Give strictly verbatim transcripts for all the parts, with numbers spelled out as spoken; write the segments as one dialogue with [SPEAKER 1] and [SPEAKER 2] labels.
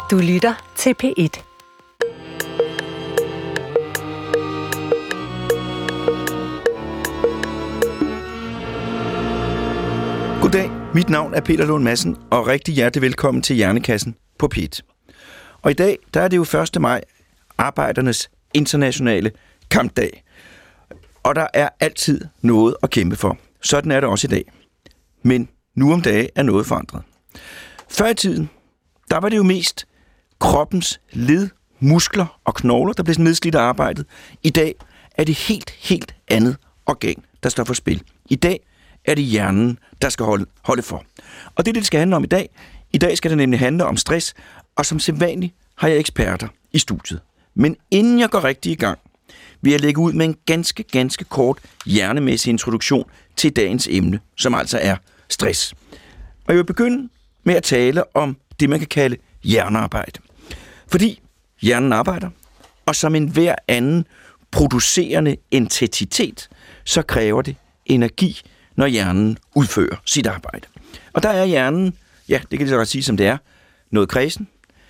[SPEAKER 1] Du lytter til P et.
[SPEAKER 2] Goddag, mit navn er Peter Lund Madsen, og rigtig hjertelig velkommen til Hjernekassen på P et. Og i dag, der er det jo første maj, arbejdernes internationale kampdag. Og der er altid noget at kæmpe for. Sådan er det også i dag. Men nu om dagen er noget forandret. Før i tiden, der var det jo mest kroppens led, muskler og knogler, der blev nedslidt af arbejdet. I dag er det helt, helt andet organ, der står for spil. I dag er det hjernen, der skal holde, holde for. Og det er det, det skal handle om i dag. I dag skal det nemlig handle om stress, og som sædvanligt har jeg eksperter i studiet. Men inden jeg går rigtig i gang, vil jeg lægge ud med en ganske, ganske kort hjernemæssig introduktion til dagens emne, som altså er stress. Og jeg vil begynde med at tale om det, man kan kalde hjernearbejde. Fordi hjernen arbejder, og som en hver anden producerende entitet, så kræver det energi, når hjernen udfører sit arbejde. Og der er hjernen, ja, det kan jeg sige som det er, noget kredsen.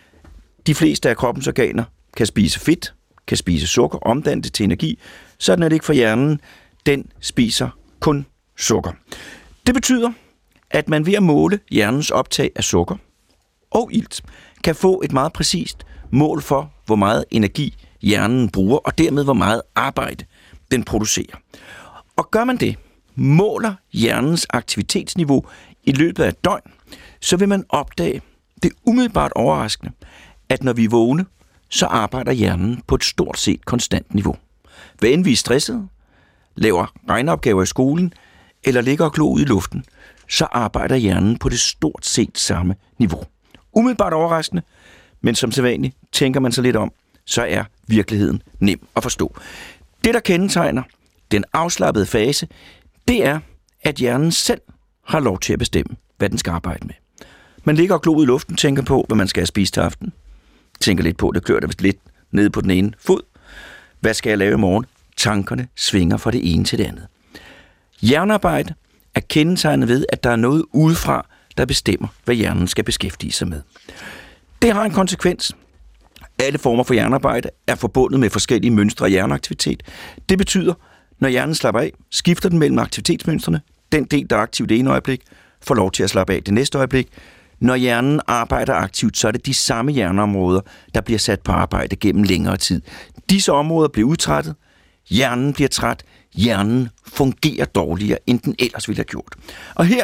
[SPEAKER 2] De fleste af kroppens organer kan spise fedt, kan spise sukker, omdanne det til energi. Sådan er det ikke for hjernen. Den spiser kun sukker. Det betyder, at man ved at måle hjernens optag af sukker og ilt, kan få et meget præcist mål for, hvor meget energi hjernen bruger, og dermed hvor meget arbejde den producerer. Og gør man det, måler hjernens aktivitetsniveau i løbet af et døgn, så vil man opdage det umiddelbart overraskende, at når vi er vågne, så arbejder hjernen på et stort set konstant niveau. Hvad end vi er stressede, laver regneopgaver i skolen, eller ligger og glor ud i luften, så arbejder hjernen på det stort set samme niveau. Umiddelbart overraskende, men som sædvanligt tænker man sig lidt om, så er virkeligheden nem at forstå. Det, der kendetegner den afslappede fase, det er, at hjernen selv har lov til at bestemme, hvad den skal arbejde med. Man ligger og glor ud i luften, tænker på, hvad man skal have spist til aften. Tænker lidt på, det klør der vist lidt nede på den ene fod. Hvad skal jeg lave i morgen? Tankerne svinger fra det ene til det andet. Hjernearbejde er kendetegnet ved, at der er noget udefra, der bestemmer, hvad hjernen skal beskæftige sig med. Det har en konsekvens. Alle former for hjernearbejde er forbundet med forskellige mønstre af hjerneaktivitet. Det betyder, når hjernen slapper af, skifter den mellem aktivitetsmønstrene. Den del, der er aktiv det ene øjeblik, får lov til at slappe af det næste øjeblik. Når hjernen arbejder aktivt, så er det de samme hjerneområder, der bliver sat på arbejde gennem længere tid. Disse områder bliver udtrættet, hjernen bliver træt, hjernen fungerer dårligere, end den ellers ville have gjort. Og her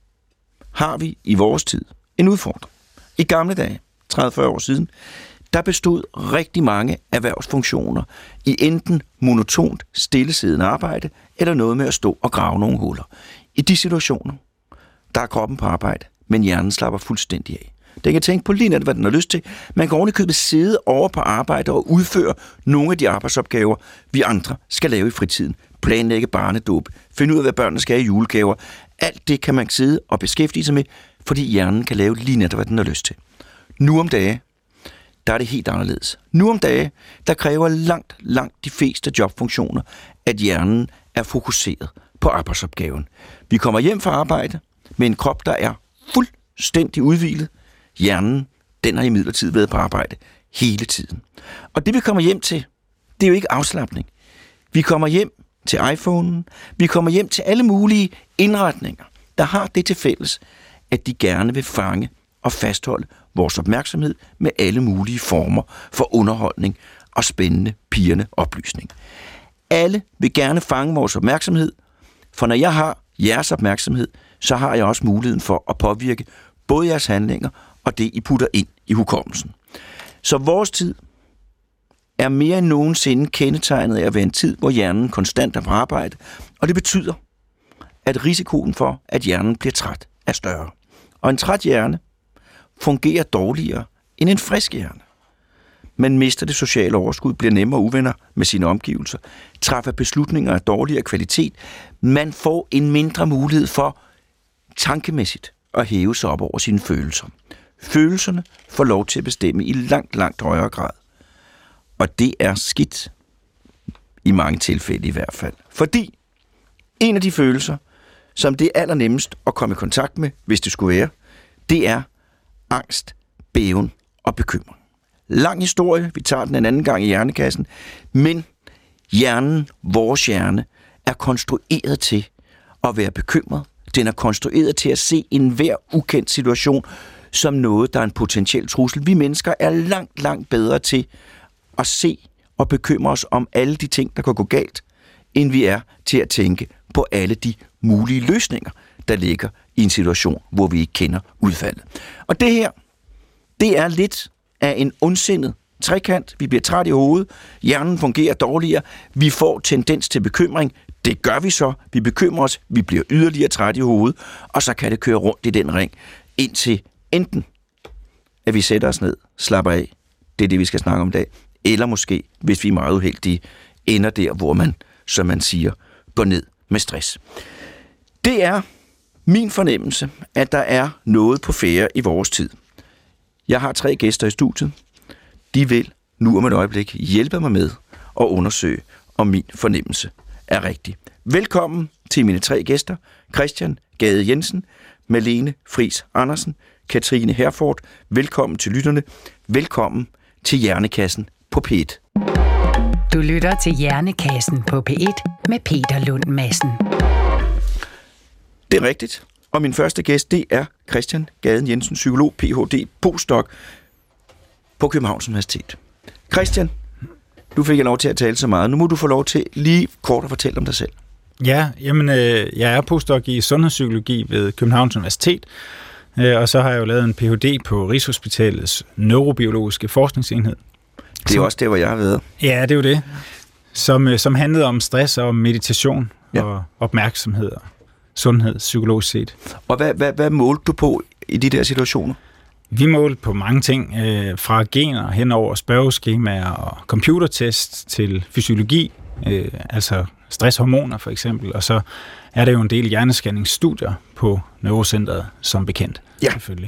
[SPEAKER 2] har vi i vores tid en udfordring. I gamle dage, tredive til fyrre år siden, der bestod rigtig mange erhvervsfunktioner i enten monotont stillesiddende arbejde, eller noget med at stå og grave nogle huller. I de situationer, der er kroppen på arbejde, men hjernen slapper fuldstændig af. Den kan tænke på lige net, hvad den har lyst til. Man kan ovenikøbet sidde over på arbejde og udføre nogle af de arbejdsopgaver, vi andre skal lave i fritiden. Planlægge barnedåb, finde ud af, hvad børnene skal have i julegaver. Alt det kan man sidde og beskæftige sig med, fordi hjernen kan lave lige net, hvad den har lyst til. Nu om dage, der er det helt anderledes. Nu om dage, der kræver langt, langt de fleste jobfunktioner, at hjernen er fokuseret på arbejdsopgaven. Vi kommer hjem fra arbejde med en krop, der er fuldstændig udhvilet. Hjernen, den har imidlertid været på arbejde hele tiden. Og det vi kommer hjem til, det er jo ikke afslapning. Vi kommer hjem til iPhone'en, vi kommer hjem til alle mulige indretninger, der har det til fælles, at de gerne vil fange og fastholde vores opmærksomhed med alle mulige former for underholdning og spændende, pirrende oplysning. Alle vil gerne fange vores opmærksomhed, for når jeg har jeres opmærksomhed, så har jeg også muligheden for at påvirke både jeres handlinger og det, I putter ind i hukommelsen. Så vores tid er mere end nogensinde kendetegnet af at være en tid, hvor hjernen konstant er på arbejde, og det betyder, at risikoen for, at hjernen bliver træt, er større. Og en træt hjerne fungerer dårligere end en frisk hjerne. Man mister det sociale overskud, bliver nemmere uvenner med sine omgivelser, træffer beslutninger af dårligere kvalitet. Man får en mindre mulighed for tankemæssigt at hæve sig op over sine følelser. Følelserne får lov til at bestemme i langt, langt højere grad. Og det er skidt, i mange tilfælde i hvert fald. Fordi en af de følelser, som det er allernemmest at komme i kontakt med, hvis det skulle være, det er angst, bæven og bekymring. Lang historie, vi tager den en anden gang i Hjernekassen, men hjernen, vores hjerne, er konstrueret til at være bekymret. Den er konstrueret til at se enhver ukendt situation som noget, der er en potentiel trussel. Vi mennesker er langt, langt bedre til at se og bekymre os om alle de ting, der kan gå galt, end vi er til at tænke på alle de mulige løsninger, der ligger i en situation, hvor vi ikke kender udfaldet. Og det her, det er lidt af en ondsindet trekant. Vi bliver træt i hovedet, hjernen fungerer dårligere, vi får tendens til bekymring. Det gør vi så, vi bekymrer os, vi bliver yderligere træt i hovedet, og så kan det køre rundt i den ring, indtil enten, at vi sætter os ned, slapper af, det er det, vi skal snakke om i dag, eller måske, hvis vi er meget uheldige, ender der, hvor man, som man siger, går ned med stress. Det er min fornemmelse, at der er noget på færde i vores tid. Jeg har tre gæster i studiet. De vil nu om et øjeblik hjælpe mig med at undersøge, om min fornemmelse er rigtig. Velkommen til mine tre gæster. Christian Gade Jensen, Malene Friis Andersen, Katrine Herford. Velkommen til lytterne. Velkommen til Hjernekassen på P et.
[SPEAKER 1] Du lytter til Hjernekassen på P et med Peter Lund Madsen.
[SPEAKER 2] Det er rigtigt. Og min første gæst, det er Christian Gade Jensen, psykolog, P H D, postdoc på Københavns Universitet. Christian, du fik lov til at tale så meget. Nu må du få lov til lige kort at fortælle om dig selv.
[SPEAKER 3] Ja, jamen, øh, jeg er postdoc i sundhedspsykologi ved Københavns Universitet, øh, og så har jeg jo lavet en P H D på Rigshospitalets neurobiologiske forskningsenhed.
[SPEAKER 2] Det er som, også der, hvor jeg har været.
[SPEAKER 3] Ja, det er jo det. Som, øh, som handlede om stress og meditation ja. og opmærksomhed og sundhed, psykologisk set.
[SPEAKER 2] Og hvad, hvad, hvad målte du på i de der situationer?
[SPEAKER 3] Vi målte på mange ting, øh, fra gener hen over spørgeskemaer og computertest til fysiologi, øh, altså stresshormoner for eksempel, og så er der jo en del hjernescanningsstudier på Neurocentret som bekendt,
[SPEAKER 2] ja.
[SPEAKER 3] Selvfølgelig.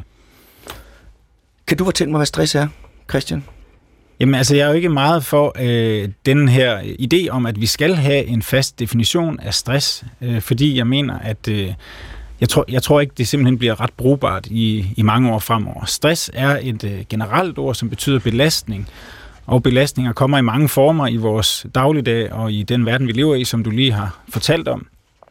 [SPEAKER 2] Kan du fortælle mig, hvad stress er, Christian?
[SPEAKER 3] Jamen altså, jeg er jo ikke meget for øh, den her idé om, at vi skal have en fast definition af stress, øh, fordi jeg mener, at øh, jeg, tror, jeg tror ikke, det simpelthen bliver ret brugbart i, i mange år fremover. Stress er et øh, generelt ord, som betyder belastning, og belastninger kommer i mange former i vores dagligdag og i den verden, vi lever i, som du lige har fortalt om.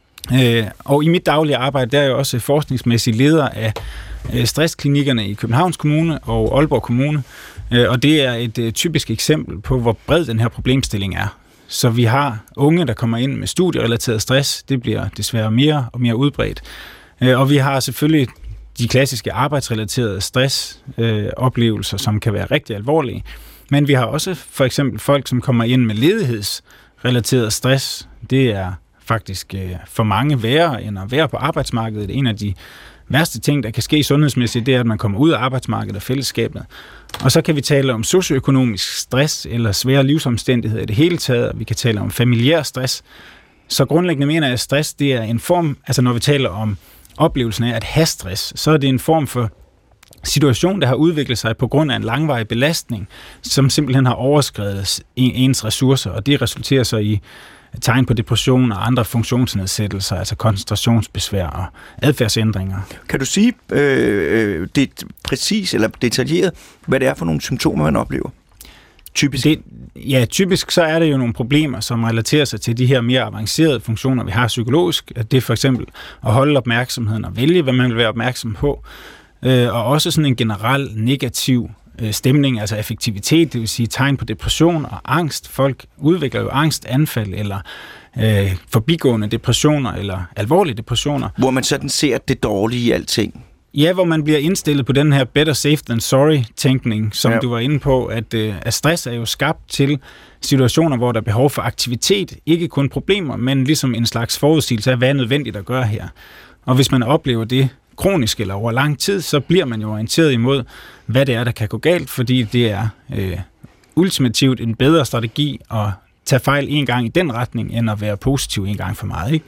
[SPEAKER 3] Øh, og i mit daglige arbejde, der er jeg også forskningsmæssig leder af øh, stressklinikkerne i Københavns Kommune og Aalborg Kommune, øh, og det er et øh, typisk eksempel på, hvor bred den her problemstilling er. Så vi har unge, der kommer ind med studierelateret stress, det bliver desværre mere og mere udbredt. Øh, og vi har selvfølgelig de klassiske arbejdsrelaterede stressoplevelser, øh, som kan være rigtig alvorlige. Men vi har også for eksempel folk, som kommer ind med ledighedsrelateret stress. Det er faktisk øh, for mange værre end at være på arbejdsmarkedet. En af de værste ting, der kan ske sundhedsmæssigt, det er, at man kommer ud af arbejdsmarkedet og fællesskabet. Og så kan vi tale om socioøkonomisk stress eller svære livsomstændigheder i det hele taget. Vi kan tale om familiær stress. Så grundlæggende mener jeg, at stress det er en form, altså når vi taler om oplevelsen af at have stress, så er det en form for situation, der har udviklet sig på grund af en langvarig belastning, som simpelthen har overskredet ens ressourcer, og det resulterer så i tegn på depression og andre funktionsnedsættelser, altså koncentrationsbesvær og adfærdsændringer.
[SPEAKER 2] Kan du sige øh, det præcis eller detaljeret, hvad det er for nogle symptomer, man oplever? Typisk?
[SPEAKER 3] Det, ja, typisk så er det jo nogle problemer, som relaterer sig til de her mere avancerede funktioner, vi har psykologisk. Det er for eksempel at holde opmærksomheden og vælge, hvad man vil være opmærksom på. Og også sådan en generel negativ stemning, altså affektivitet, det vil sige tegn på depression og angst. Folk udvikler jo angstanfald eller øh, forbigående depressioner eller alvorlige depressioner.
[SPEAKER 2] Hvor man sådan ser det dårlige i alting.
[SPEAKER 3] Ja, hvor man bliver indstillet på den her better safe than sorry-tænkning, som ja. du var inde på, at, øh, at stress er jo skabt til situationer, hvor der er behov for aktivitet, ikke kun problemer, men ligesom en slags forudsigelse af, hvad er nødvendigt at gøre her. Og hvis man oplever det kronisk eller over lang tid, så bliver man jo orienteret imod, hvad det er, der kan gå galt, fordi det er øh, ultimativt en bedre strategi at tage fejl en gang i den retning, end at være positiv en gang for meget, ikke?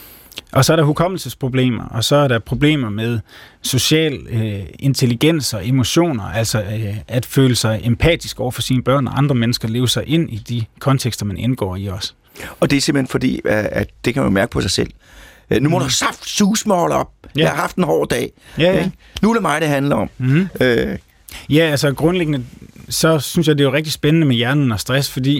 [SPEAKER 3] Og så er der hukommelsesproblemer, og så er der problemer med social øh, intelligens og emotioner, altså øh, at føle sig empatisk over for sine børn og andre mennesker, leve sig ind i de kontekster, man indgår i også.
[SPEAKER 2] Og det er simpelthen fordi, at det kan man mærke på sig selv. Nu må mm. du saft sus mig holde op. Ja. Jeg har haft en hård dag.
[SPEAKER 3] Ja, ja.
[SPEAKER 2] Nu er det mig, det handler om.
[SPEAKER 3] Mm.
[SPEAKER 2] Øh,
[SPEAKER 3] Ja, altså grundlæggende, så synes jeg, det er jo rigtig spændende med hjernen og stress, fordi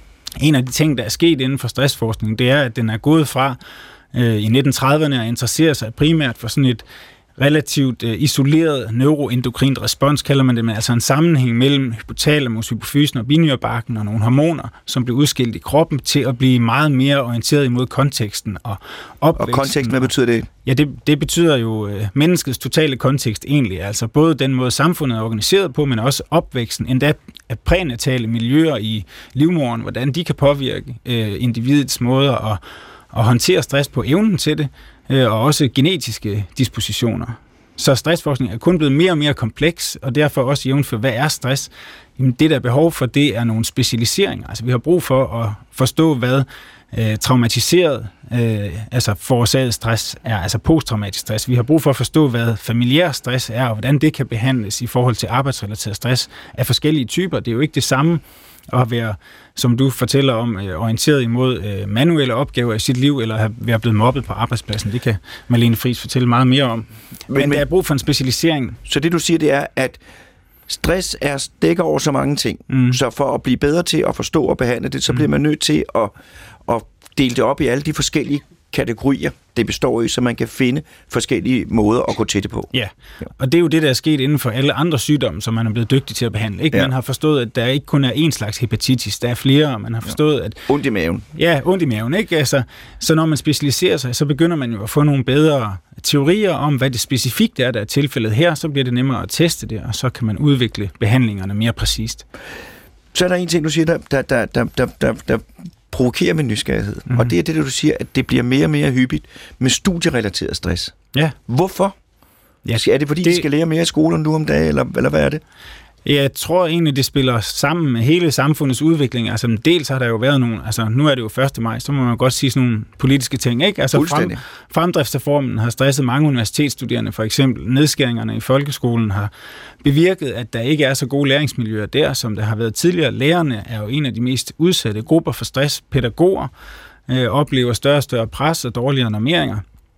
[SPEAKER 3] en af de ting, der er sket inden for stressforskning, det er, at den er gået fra øh, i nitten trediverne at interessere sig primært for sådan et relativt øh, isoleret neuroendokrint respons, kalder man det, men altså en sammenhæng mellem hypotalamus, hypofysen og binyrebarken og nogle hormoner, som bliver udskilt i kroppen, til at blive meget mere orienteret imod konteksten og opvæksten.
[SPEAKER 2] Og konteksten, hvad betyder det?
[SPEAKER 3] Ja, det, det betyder jo øh, menneskets totale kontekst egentlig, altså både den måde samfundet er organiseret på, men også opvæksten, endda af prænatale miljøer i livmoderen, hvordan de kan påvirke øh, individets måder at, at håndtere stress på, evnen til det, og også genetiske dispositioner. Så stressforskning er kun blevet mere og mere kompleks, og derfor også jævnført, hvad er stress? Jamen, det, der er behov for, det er nogle specialiseringer. Altså, vi har brug for at forstå, hvad øh, traumatiseret, øh, altså forårsaget stress er, altså posttraumatisk stress. Vi har brug for at forstå, hvad familiær stress er, og hvordan det kan behandles i forhold til arbejdsrelateret stress af forskellige typer. Det er jo ikke det samme at være, som du fortæller om, orienteret imod manuelle opgaver i sit liv, eller have været blevet mobbet på arbejdspladsen. Det kan Malene Friis fortælle meget mere om. Men, men der er brug for en specialisering.
[SPEAKER 2] Så det, du siger, det er, at stress er dækker over så mange ting. Mm. Så for at blive bedre til at forstå og behandle det, så mm. bliver man nødt til at, at dele det op i alle de forskellige kategorier, det består i, så man kan finde forskellige måder at gå til det på.
[SPEAKER 3] Ja, og det er jo det, der er sket inden for alle andre sygdomme, som man er blevet dygtig til at behandle. Ikke? Ja. Man har forstået, at der ikke kun er én slags hepatitis, der er flere, og man har forstået, at...
[SPEAKER 2] Ondt i maven.
[SPEAKER 3] Ja, ondt i maven, ikke? Altså, så når man specialiserer sig, så begynder man jo at få nogle bedre teorier om, hvad det specifikt er, der er tilfældet her, så bliver det nemmere at teste det, og så kan man udvikle behandlingerne mere præcist.
[SPEAKER 2] Så er der en ting, du siger, der, der, der, der, der, der, der provokerer med nysgerrighed. Mm-hmm. Og det er det, du siger, at det bliver mere og mere hyppigt med studierelateret stress.
[SPEAKER 3] Ja.
[SPEAKER 2] Hvorfor?
[SPEAKER 3] Ja,
[SPEAKER 2] er det fordi, det... de skal lære mere i skolen nu om dagen, eller, eller hvad er det?
[SPEAKER 3] Jeg tror egentlig, det spiller sammen med hele samfundets udvikling. Altså, dels har der jo været nogle, altså nu er det jo første maj, så må man godt sige sådan nogle politiske ting, ikke? Altså, frem, fremdriftsreformen har stresset mange universitetsstuderende, for eksempel nedskæringerne i folkeskolen har bevirket, at der ikke er så gode læringsmiljøer der, som der har været tidligere. Lærerne er jo en af de mest udsatte grupper for stress. Pædagoger øh, oplever større og større pres og dårligere normeringer.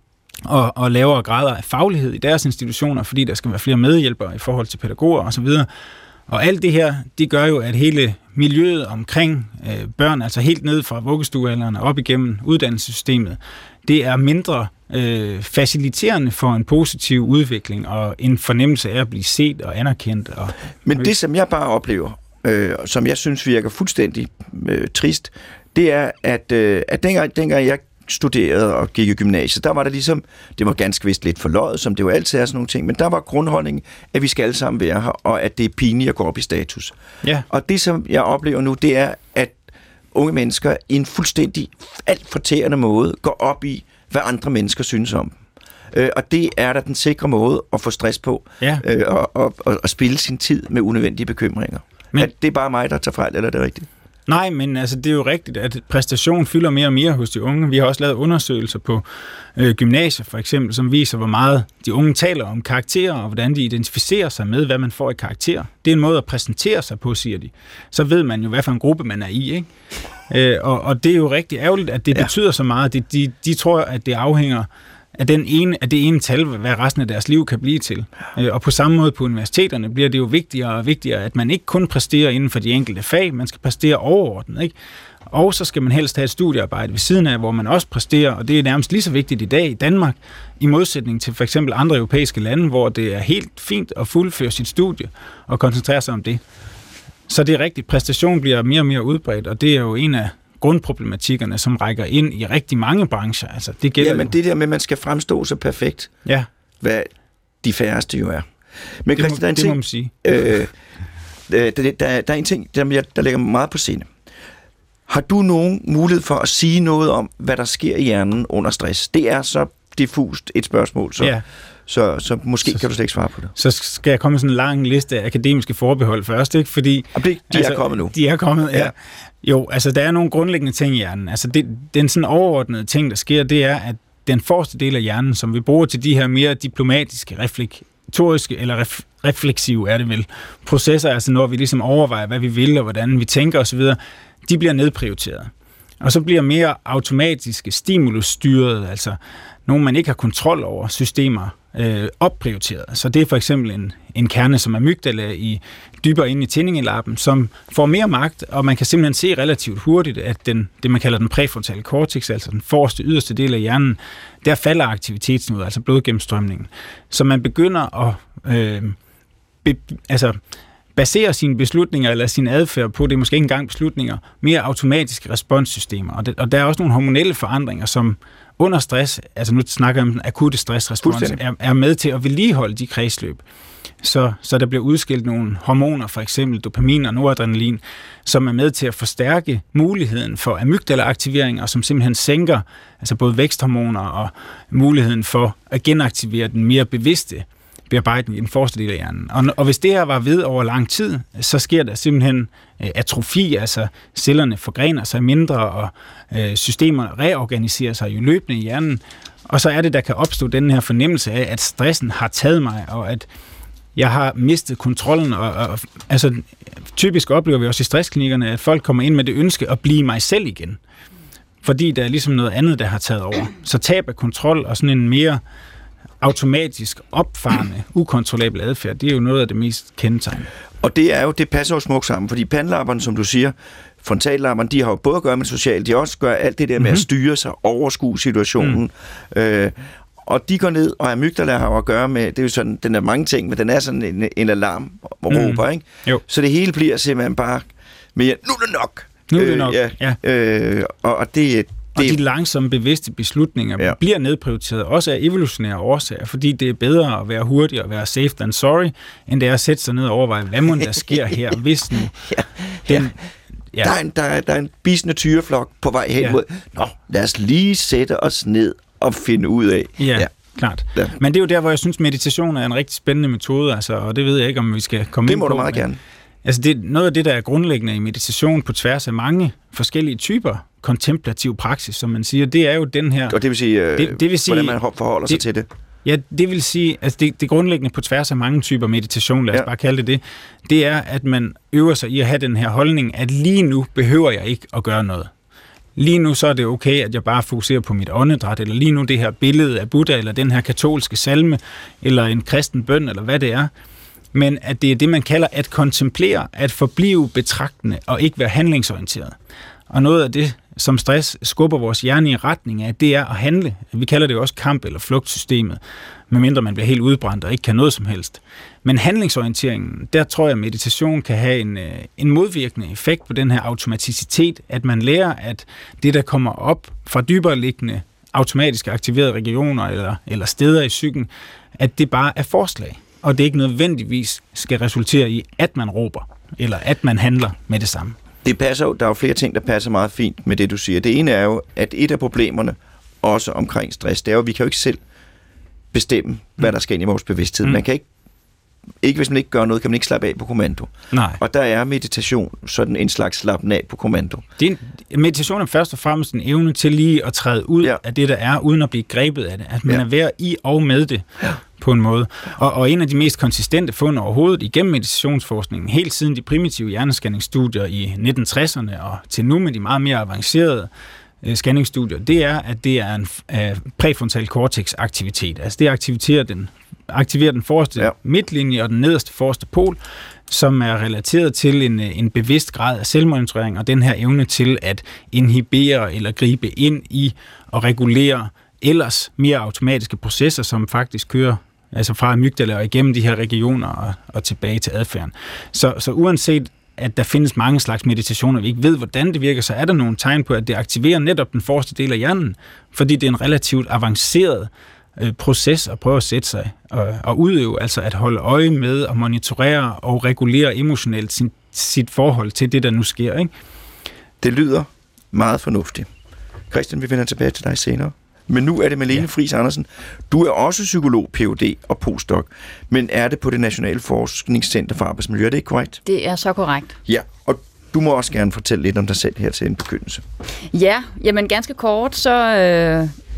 [SPEAKER 3] Og, og lavere grader af faglighed i deres institutioner, fordi der skal være flere medhjælpere i forhold til pædagoger osv. Og alt det her, det gør jo, at hele miljøet omkring øh, børn, altså helt ned fra vuggestuealderen og op igennem uddannelsessystemet, det er mindre øh, faciliterende for en positiv udvikling og en fornemmelse af at blive set og anerkendt. Og
[SPEAKER 2] Men det, som jeg bare oplever, øh, som jeg synes virker fuldstændig øh, trist, det er, at, øh, at dengang, dengang jeg studerede og gik i gymnasiet, der var der ligesom, det var ganske vist lidt forløjet, som det jo altid er sådan nogle ting, men der var grundholdningen, at vi skal alle sammen være her, og at det er pinligt at gå op i status.
[SPEAKER 3] Ja.
[SPEAKER 2] Og det, som jeg oplever nu, det er, at unge mennesker i en fuldstændig alt fortærende måde går op i, hvad andre mennesker synes om. Øh, og det er da den sikre måde at få stress på,
[SPEAKER 3] ja.
[SPEAKER 2] øh, og, og, og, og spille sin tid med unødvendige bekymringer. Men at det er bare mig, der tager fejl, eller er det rigtigt?
[SPEAKER 3] Nej, men altså, det er jo rigtigt, at præstation fylder mere og mere hos de unge. Vi har også lavet undersøgelser på øh, gymnasier, for eksempel, som viser, hvor meget de unge taler om karakterer, og hvordan de identificerer sig med, hvad man får i karakterer. Det er en måde at præsentere sig på, siger de. Så ved man jo, hvad for en gruppe man er i, ikke? Øh, og, og det er jo rigtig ærgerligt, at det ja. betyder så meget. De, de, de tror, at det afhænger af, den ene, af det ene tal, hvad resten af deres liv kan blive til. Øh, og på samme måde på universiteterne bliver det jo vigtigere og vigtigere, at man ikke kun præsterer inden for de enkelte fag, man skal præstere overordnet, ikke? Og så skal man helst have et studiearbejde ved siden af, hvor man også præsterer, og det er nærmest lige så vigtigt i dag i Danmark, i modsætning til for eksempel andre europæiske lande, hvor det er helt fint at fuldføre sit studie og koncentrere sig om det. Så det er rigtigt, præstation bliver mere og mere udbredt, og det er jo en af grundproblematikkerne, som rækker ind i rigtig mange brancher. Altså, det gælder
[SPEAKER 2] ja, men det der med, at man skal fremstå så perfekt,
[SPEAKER 3] ja.
[SPEAKER 2] hvad de færreste jo er. Men
[SPEAKER 3] det, må,
[SPEAKER 2] der er en
[SPEAKER 3] det
[SPEAKER 2] ting,
[SPEAKER 3] må man sige.
[SPEAKER 2] Øh, der, der, der er en ting, der, der ligger meget på scene. Har du nogen mulighed for at sige noget om, hvad der sker i hjernen under stress? Det er så diffust et spørgsmål, så, ja. så, så måske så, kan du slet ikke svare på det.
[SPEAKER 3] Så skal jeg komme med sådan en lang liste af akademiske forbehold først, ikke? Fordi
[SPEAKER 2] det, de altså, er kommet nu.
[SPEAKER 3] De er kommet, ja. ja. Jo, altså der er nogle grundlæggende ting i hjernen. Altså det, den sådan overordnede ting, der sker, det er, at den forreste del af hjernen, som vi bruger til de her mere diplomatiske, reflektoriske, eller ref, refleksive er det vel, processer, altså når vi ligesom overvejer, hvad vi vil, og hvordan vi tænker osv., de bliver nedprioriteret. Og så bliver mere automatiske stimulus styret, altså nogle man ikke har kontrol over systemer, øh, opprioriteret. Så det er for eksempel en, en kerne som amygdala i dybere inde i tændingelappen, som får mere magt, og man kan simpelthen se relativt hurtigt, at den, det man kalder den præfrontale cortex, altså den forreste yderste del af hjernen, der falder aktivitetsniveauet, altså blodgennemstrømningen. Så man begynder at øh, be, altså basere sine beslutninger eller sin adfærd på, det er måske ikke engang beslutninger, mere automatiske responssystemer. Og, det, og der er også nogle hormonelle forandringer, som under stress, altså nu snakker jeg om den akutte stressrespons, er, er med til at vedligeholde de kredsløb. Så, så der bliver udskilt nogle hormoner, for eksempel dopamin og noradrenalin, som er med til at forstærke muligheden for amygdala-aktivering, og som simpelthen sænker altså både væksthormoner og muligheden for at genaktivere den mere bevidste bearbejdning i den forreste del af hjernen. Og, og hvis det her var ved over lang tid, så sker der simpelthen øh, atrofi, altså cellerne forgrener sig mindre, og øh, systemer reorganiserer sig jo løbende i hjernen. Og så er det, der kan opstå den her fornemmelse af, at stressen har taget mig, og at jeg har mistet kontrollen. Og, og, altså, typisk oplever vi også i stressklinikkerne, at folk kommer ind med det ønske at blive mig selv igen. Fordi der er ligesom noget andet, der har taget over. Så tab af kontrol og sådan en mere automatisk opfarende, ukontrollabel adfærd, det er jo noget af det mest kendetegnende.
[SPEAKER 2] Og det er jo, det passer jo smukt sammen, fordi pandelapperne, som du siger, frontallapperne, de har jo både at gøre med socialt, de har også gør alt det der med mm-hmm. at styre sig, overskue situationen, mm. øh, og de går ned, og amygdala har jo at gøre med, det er jo sådan, den er mange ting, men den er sådan en, en alarm og råber, mm. ikke? Jo. Så det hele bliver simpelthen bare mere, nu er det nok!
[SPEAKER 3] Nu er det nok,
[SPEAKER 2] øh, ja. ja. Øh, og, og det
[SPEAKER 3] Og de langsomme, bevidste beslutninger ja. bliver nedprioriteret, også af evolutionære årsager, fordi det er bedre at være hurtig og være safe than sorry, end det er at sætte sig ned og overveje, hvad må der sker her, hvis nu
[SPEAKER 2] ja.
[SPEAKER 3] den...
[SPEAKER 2] Ja. Der, er en, der, er, der er en bisende tyreflok på vej hen mod, ja. Nå, lad os lige sætte os ned og finde ud af.
[SPEAKER 3] Ja, ja. klart. Ja. Men det er jo der, hvor jeg synes, meditation er en rigtig spændende metode, altså, og det ved jeg ikke, om vi skal komme
[SPEAKER 2] det
[SPEAKER 3] ind på.
[SPEAKER 2] Det må du meget gerne.
[SPEAKER 3] Altså det, noget af det, der er grundlæggende i meditation på tværs af mange forskellige typer kontemplativ praksis, som man siger, det er jo den her...
[SPEAKER 2] Og det vil sige, øh, det, det vil sige hvordan man forholder det, sig til det?
[SPEAKER 3] Ja, det vil sige, altså det, det grundlæggende på tværs af mange typer meditation, lad os ja. bare kalde det det, det er, at man øver sig i at have den her holdning, at lige nu behøver jeg ikke at gøre noget. Lige nu så er det okay, at jeg bare fokuserer på mit åndedræt, eller lige nu det her billede af Buddha, eller den her katolske salme, eller en kristen bøn, eller hvad det er. Men at det er det, man kalder at kontemplere, at forblive betragtende og ikke være handlingsorienteret. Og noget af det, som stress skubber vores hjerne i retning af, det er at handle. Vi kalder det jo også kamp- eller flugtsystemet, medmindre man bliver helt udbrændt og ikke kan noget som helst. Men handlingsorienteringen, der tror jeg, at meditation kan have en, en modvirkende effekt på den her automaticitet, at man lærer, at det, der kommer op fra dybere liggende automatisk aktiverede regioner eller, eller steder i psyken, at det bare er forslag. Og det ikke nødvendigvis skal resultere i, at man råber, eller at man handler med det samme.
[SPEAKER 2] Det passer jo, der er jo flere ting, der passer meget fint med det, du siger. Det ene er jo, at et af problemerne, også omkring stress, det er jo, at vi kan jo ikke selv bestemme, hvad der skal ind i vores bevidsthed. Mm. Man kan ikke, ikke, hvis man ikke gør noget, kan man ikke slappe af på kommando.
[SPEAKER 3] Nej.
[SPEAKER 2] Og der er meditation sådan en slags slappen af på kommando.
[SPEAKER 3] Det er en, meditation er først og fremmest en evne til lige at træde ud ja. af det, der er, uden at blive grebet af det. At man ja. er ved i og med det. Ja. På en måde. Og, og en af de mest konsistente fund overhovedet igennem meditationsforskningen, helt siden de primitive hjernescanningsstudier i nitten tresserne og til nu med de meget mere avancerede øh, scanningsstudier, det er, at det er en øh, præfrontal cortex aktivitet. Altså det aktiverer den, aktiverer den forreste ja. midtlinje og den nederste forreste pol, som er relateret til en, en bevidst grad af selvmonitorering og den her evne til at inhibere eller gribe ind i og regulere ellers mere automatiske processer, som faktisk kører altså fra amygdala og igennem de her regioner og, og tilbage til adfærden. Så, så uanset at der findes mange slags meditationer, vi ikke ved, hvordan det virker, så er der nogle tegn på, at det aktiverer netop den forreste del af hjernen, fordi det er en relativt avanceret øh, proces at prøve at sætte sig og, og udøve, altså at holde øje med og monitorere og regulere emotionelt sin, sit forhold til det, der nu sker. Ikke?
[SPEAKER 2] Det lyder meget fornuftigt. Christian, vi vender tilbage til dig senere. Men nu er det Malene ja. Friis Andersen. Du er også psykolog, P H D og postdoc, men er det på det Nationale Forskningscenter for Arbejdsmiljø, er det ikke korrekt?
[SPEAKER 4] Det er så korrekt.
[SPEAKER 2] Ja, og du må også gerne fortælle lidt om dig selv her til en begyndelse.
[SPEAKER 4] Ja, jamen ganske kort, så øh,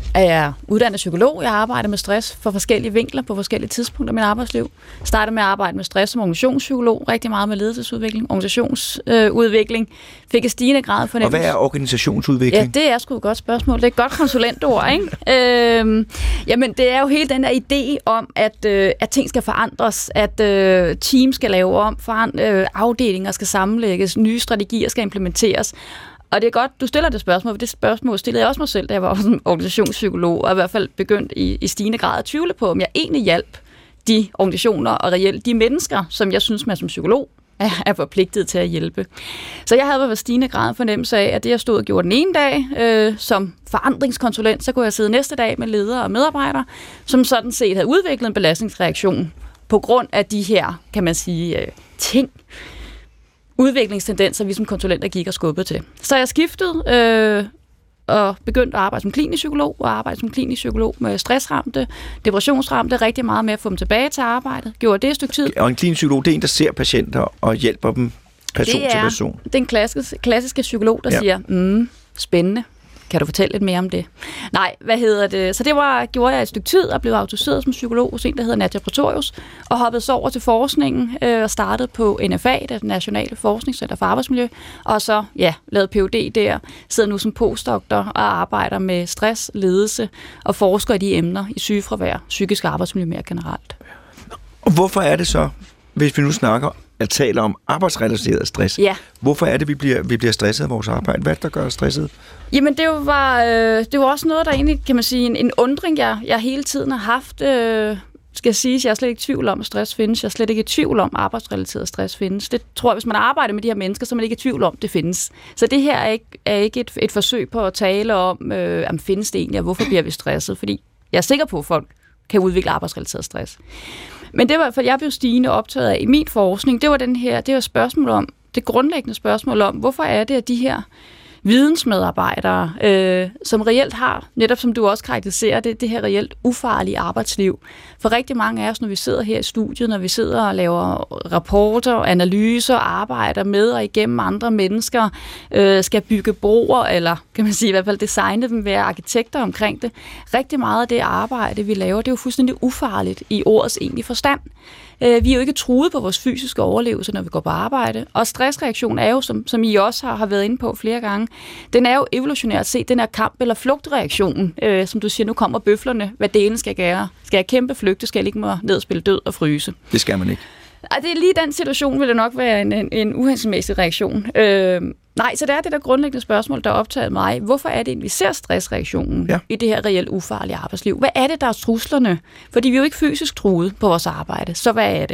[SPEAKER 4] er jeg uddannet psykolog. Jeg arbejder med stress for forskellige vinkler på forskellige tidspunkter i mit arbejdsliv. Jeg startede med at arbejde med stress som organisationspsykolog, rigtig meget med ledelsesudvikling, organisationsudvikling. Øh, Fik i stigende grad fornemmelse.
[SPEAKER 2] Og hvad er organisationsudvikling?
[SPEAKER 4] Ja, det er sgu et godt spørgsmål. Det er et godt konsulentord, ikke? øhm, jamen, det er jo hele den der idé om, at, øh, at ting skal forandres, at øh, team skal lave om, forand- øh, afdelinger skal sammenlægges, nye strategier skal implementeres. Og det er godt, du stiller det spørgsmål, for det spørgsmål stillede jeg også mig selv, da jeg var som organisationspsykolog, og i hvert fald begyndt i, i stigende grad at tvivle på, om jeg egentlig hjalp de organisationer og reelt de mennesker, som jeg synes, man som psykolog er, er forpligtet til at hjælpe. Så jeg havde i stigende grad fornemmelse af, at det, jeg stod og gjorde den ene dag øh, som forandringskonsulent, så kunne jeg sidde næste dag med ledere og medarbejdere, som sådan set havde udviklet en belastningsreaktion på grund af de her, kan man sige, øh, ting, udviklingstendenser, vi som konsulenter gik og skubbede til. Så jeg skiftede øh, og begyndte at arbejde som klinisk psykolog, og arbejde som klinisk psykolog med stressramte, depressionsramte, rigtig meget med at få dem tilbage til arbejdet. Gjorde det et stykke tid.
[SPEAKER 2] Og en klinisk psykolog, det er en, der ser patienter og hjælper dem person
[SPEAKER 4] det er,
[SPEAKER 2] til person.
[SPEAKER 4] Det er en klassisk, klassiske psykolog, der ja. siger, mm, spændende. Kan du fortælle lidt mere om det? Nej, hvad hedder det? Så det var, gjorde jeg et stykke tid og blev autoriseret som psykolog hos en, der hedder Nadja Pretorius, og hoppede så over til forskningen øh, og startede på N F A, det Nationale Forskningscenter for Arbejdsmiljø, og så ja, lavede P H D der, sidder nu som postdoktor og arbejder med stress, ledelse og forsker i de emner i sygefravær, psykisk arbejdsmiljø mere generelt.
[SPEAKER 2] Og hvorfor er det så, hvis vi nu snakker at tale om arbejdsrelateret stress.
[SPEAKER 4] Ja.
[SPEAKER 2] Hvorfor er det, vi bliver, vi bliver stresset af vores arbejde? Hvad er det, der gør os stresset?
[SPEAKER 4] Jamen, det var, øh, det var også noget, der egentlig, kan man sige, en, en undring, jeg, jeg hele tiden har haft. Øh, skal jeg sige, jeg er slet ikke i tvivl om, at stress findes. Jeg er slet ikke i tvivl om, at arbejdsrelateret stress findes. Det tror jeg, hvis man arbejder med de her mennesker, så er man ikke i tvivl om, at det findes. Så det her er ikke, er ikke et, et forsøg på at tale om, øh, om findes det egentlig, og hvorfor bliver vi stresset? Fordi jeg er sikker på, at folk kan udvikle arbejdsrelateret stress. Men det var i hvert fald, jeg blev stigende optaget af i min forskning, det var den her, det var spørgsmål om, det grundlæggende spørgsmål om, hvorfor er det, at de her vidensmedarbejdere, øh, som reelt har, netop som du også karakteriserer det, det her reelt ufarlige arbejdsliv. For rigtig mange af os, når vi sidder her i studiet, når vi sidder og laver rapporter, analyser, arbejder med og igennem andre mennesker, øh, skal bygge broer, eller kan man sige i hvert fald designe dem, være arkitekter omkring det. Rigtig meget af det arbejde, vi laver, det er jo fuldstændig ufarligt i ordets egentlige forstand. Vi er jo ikke truet på vores fysiske overlevelse, når vi går på arbejde. Og stressreaktion er jo, som, som I også har, har været inde på flere gange, den er jo evolutionært set, den er kamp- eller flugtreaktionen. Øh, som du siger, nu kommer bøflerne, hvad delen skal gøre. Skal jeg kæmpe, flygte, skal jeg ligge mig ned og spille død og fryse?
[SPEAKER 2] Det skal man ikke.
[SPEAKER 4] Og det er lige den situation, vil det nok være en, en, en uhensigtsmæssig reaktion. Øh, nej, så det er det der grundlæggende spørgsmål, der optager mig. Hvorfor er det, at vi ser stressreaktionen ja. i det her reelt ufarlige arbejdsliv? Hvad er det, der er truslerne? Fordi vi er jo ikke fysisk truet på vores arbejde, så hvad er det?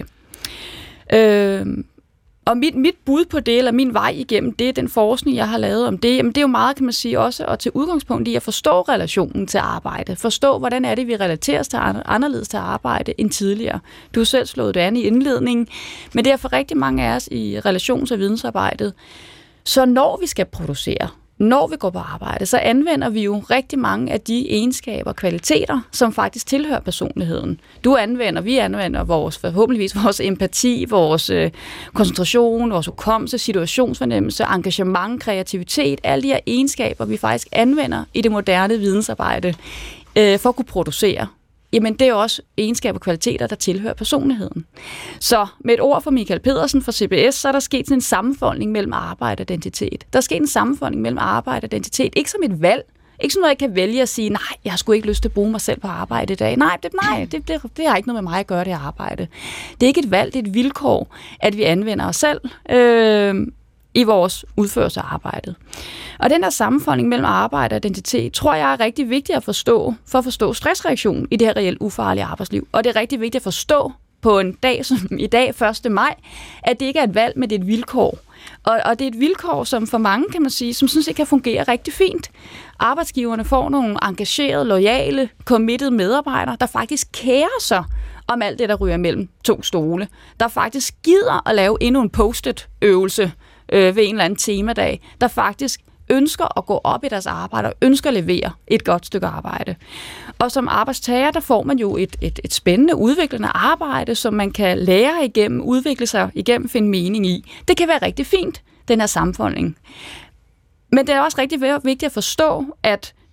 [SPEAKER 4] Øh, og mit, mit bud på det, eller min vej igennem det, den forskning, jeg har lavet om det, jamen det er jo meget, kan man sige, også at til udgangspunkt i at forstå relationen til arbejde. Forstå, hvordan er det, vi relateres til anderledes til arbejde end tidligere. Du har selv slået det an i indledningen, men det er for rigtig mange af os i relation til vidensarbejdet. Så når vi skal producere, når vi går på arbejde, så anvender vi jo rigtig mange af de egenskaber og kvaliteter, som faktisk tilhører personligheden. Du anvender, vi anvender vores, forhåbentligvis vores empati, vores øh, koncentration, vores hukommelse, situationsfornemmelse, engagement, kreativitet, alle de her egenskaber, vi faktisk anvender i det moderne vidensarbejde øh, for at kunne producere. Jamen det er også egenskaber og kvaliteter, der tilhører personligheden. Så med et ord fra Michael Pedersen fra C B S, så er der sket sådan en sammenfoldning mellem arbejde og identitet. Der er sket en sammenfoldning mellem arbejde og identitet, ikke som et valg. Ikke sådan noget, jeg kan vælge at sige, nej, jeg har sgu ikke lyst til at bruge mig selv på arbejde i dag. Nej, det, nej, det, det, det har ikke noget med mig at gøre, det arbejde. Det er ikke et valg, det er et vilkår, at vi anvender os selv øh, i vores udførelse af arbejdet. Og den der sammenfoldning mellem arbejde og identitet, tror jeg er rigtig vigtigt at forstå, for at forstå stressreaktionen i det her reelt ufarlige arbejdsliv. Og det er rigtig vigtigt at forstå på en dag som i dag, første maj, at det ikke er et valg, men det er et vilkår. Og, og det er et vilkår, som for mange, kan man sige, som synes ikke kan fungere rigtig fint. Arbejdsgiverne får nogle engagerede, loyale, committed medarbejdere, der faktisk kærer sig om alt det, der ryger mellem to stole. Der faktisk gider at lave endnu en post-it-øvelse øh, ved en eller anden temadag, der faktisk ønsker at gå op i deres arbejde og ønsker at levere et godt stykke arbejde. Og som arbejdstager, der får man jo et, et, et spændende, udviklende arbejde, som man kan lære igennem, udvikle sig igennem, finde mening i. Det kan være rigtig fint, den her sammenfoldning. Men det er også rigtig vigtigt at forstå, at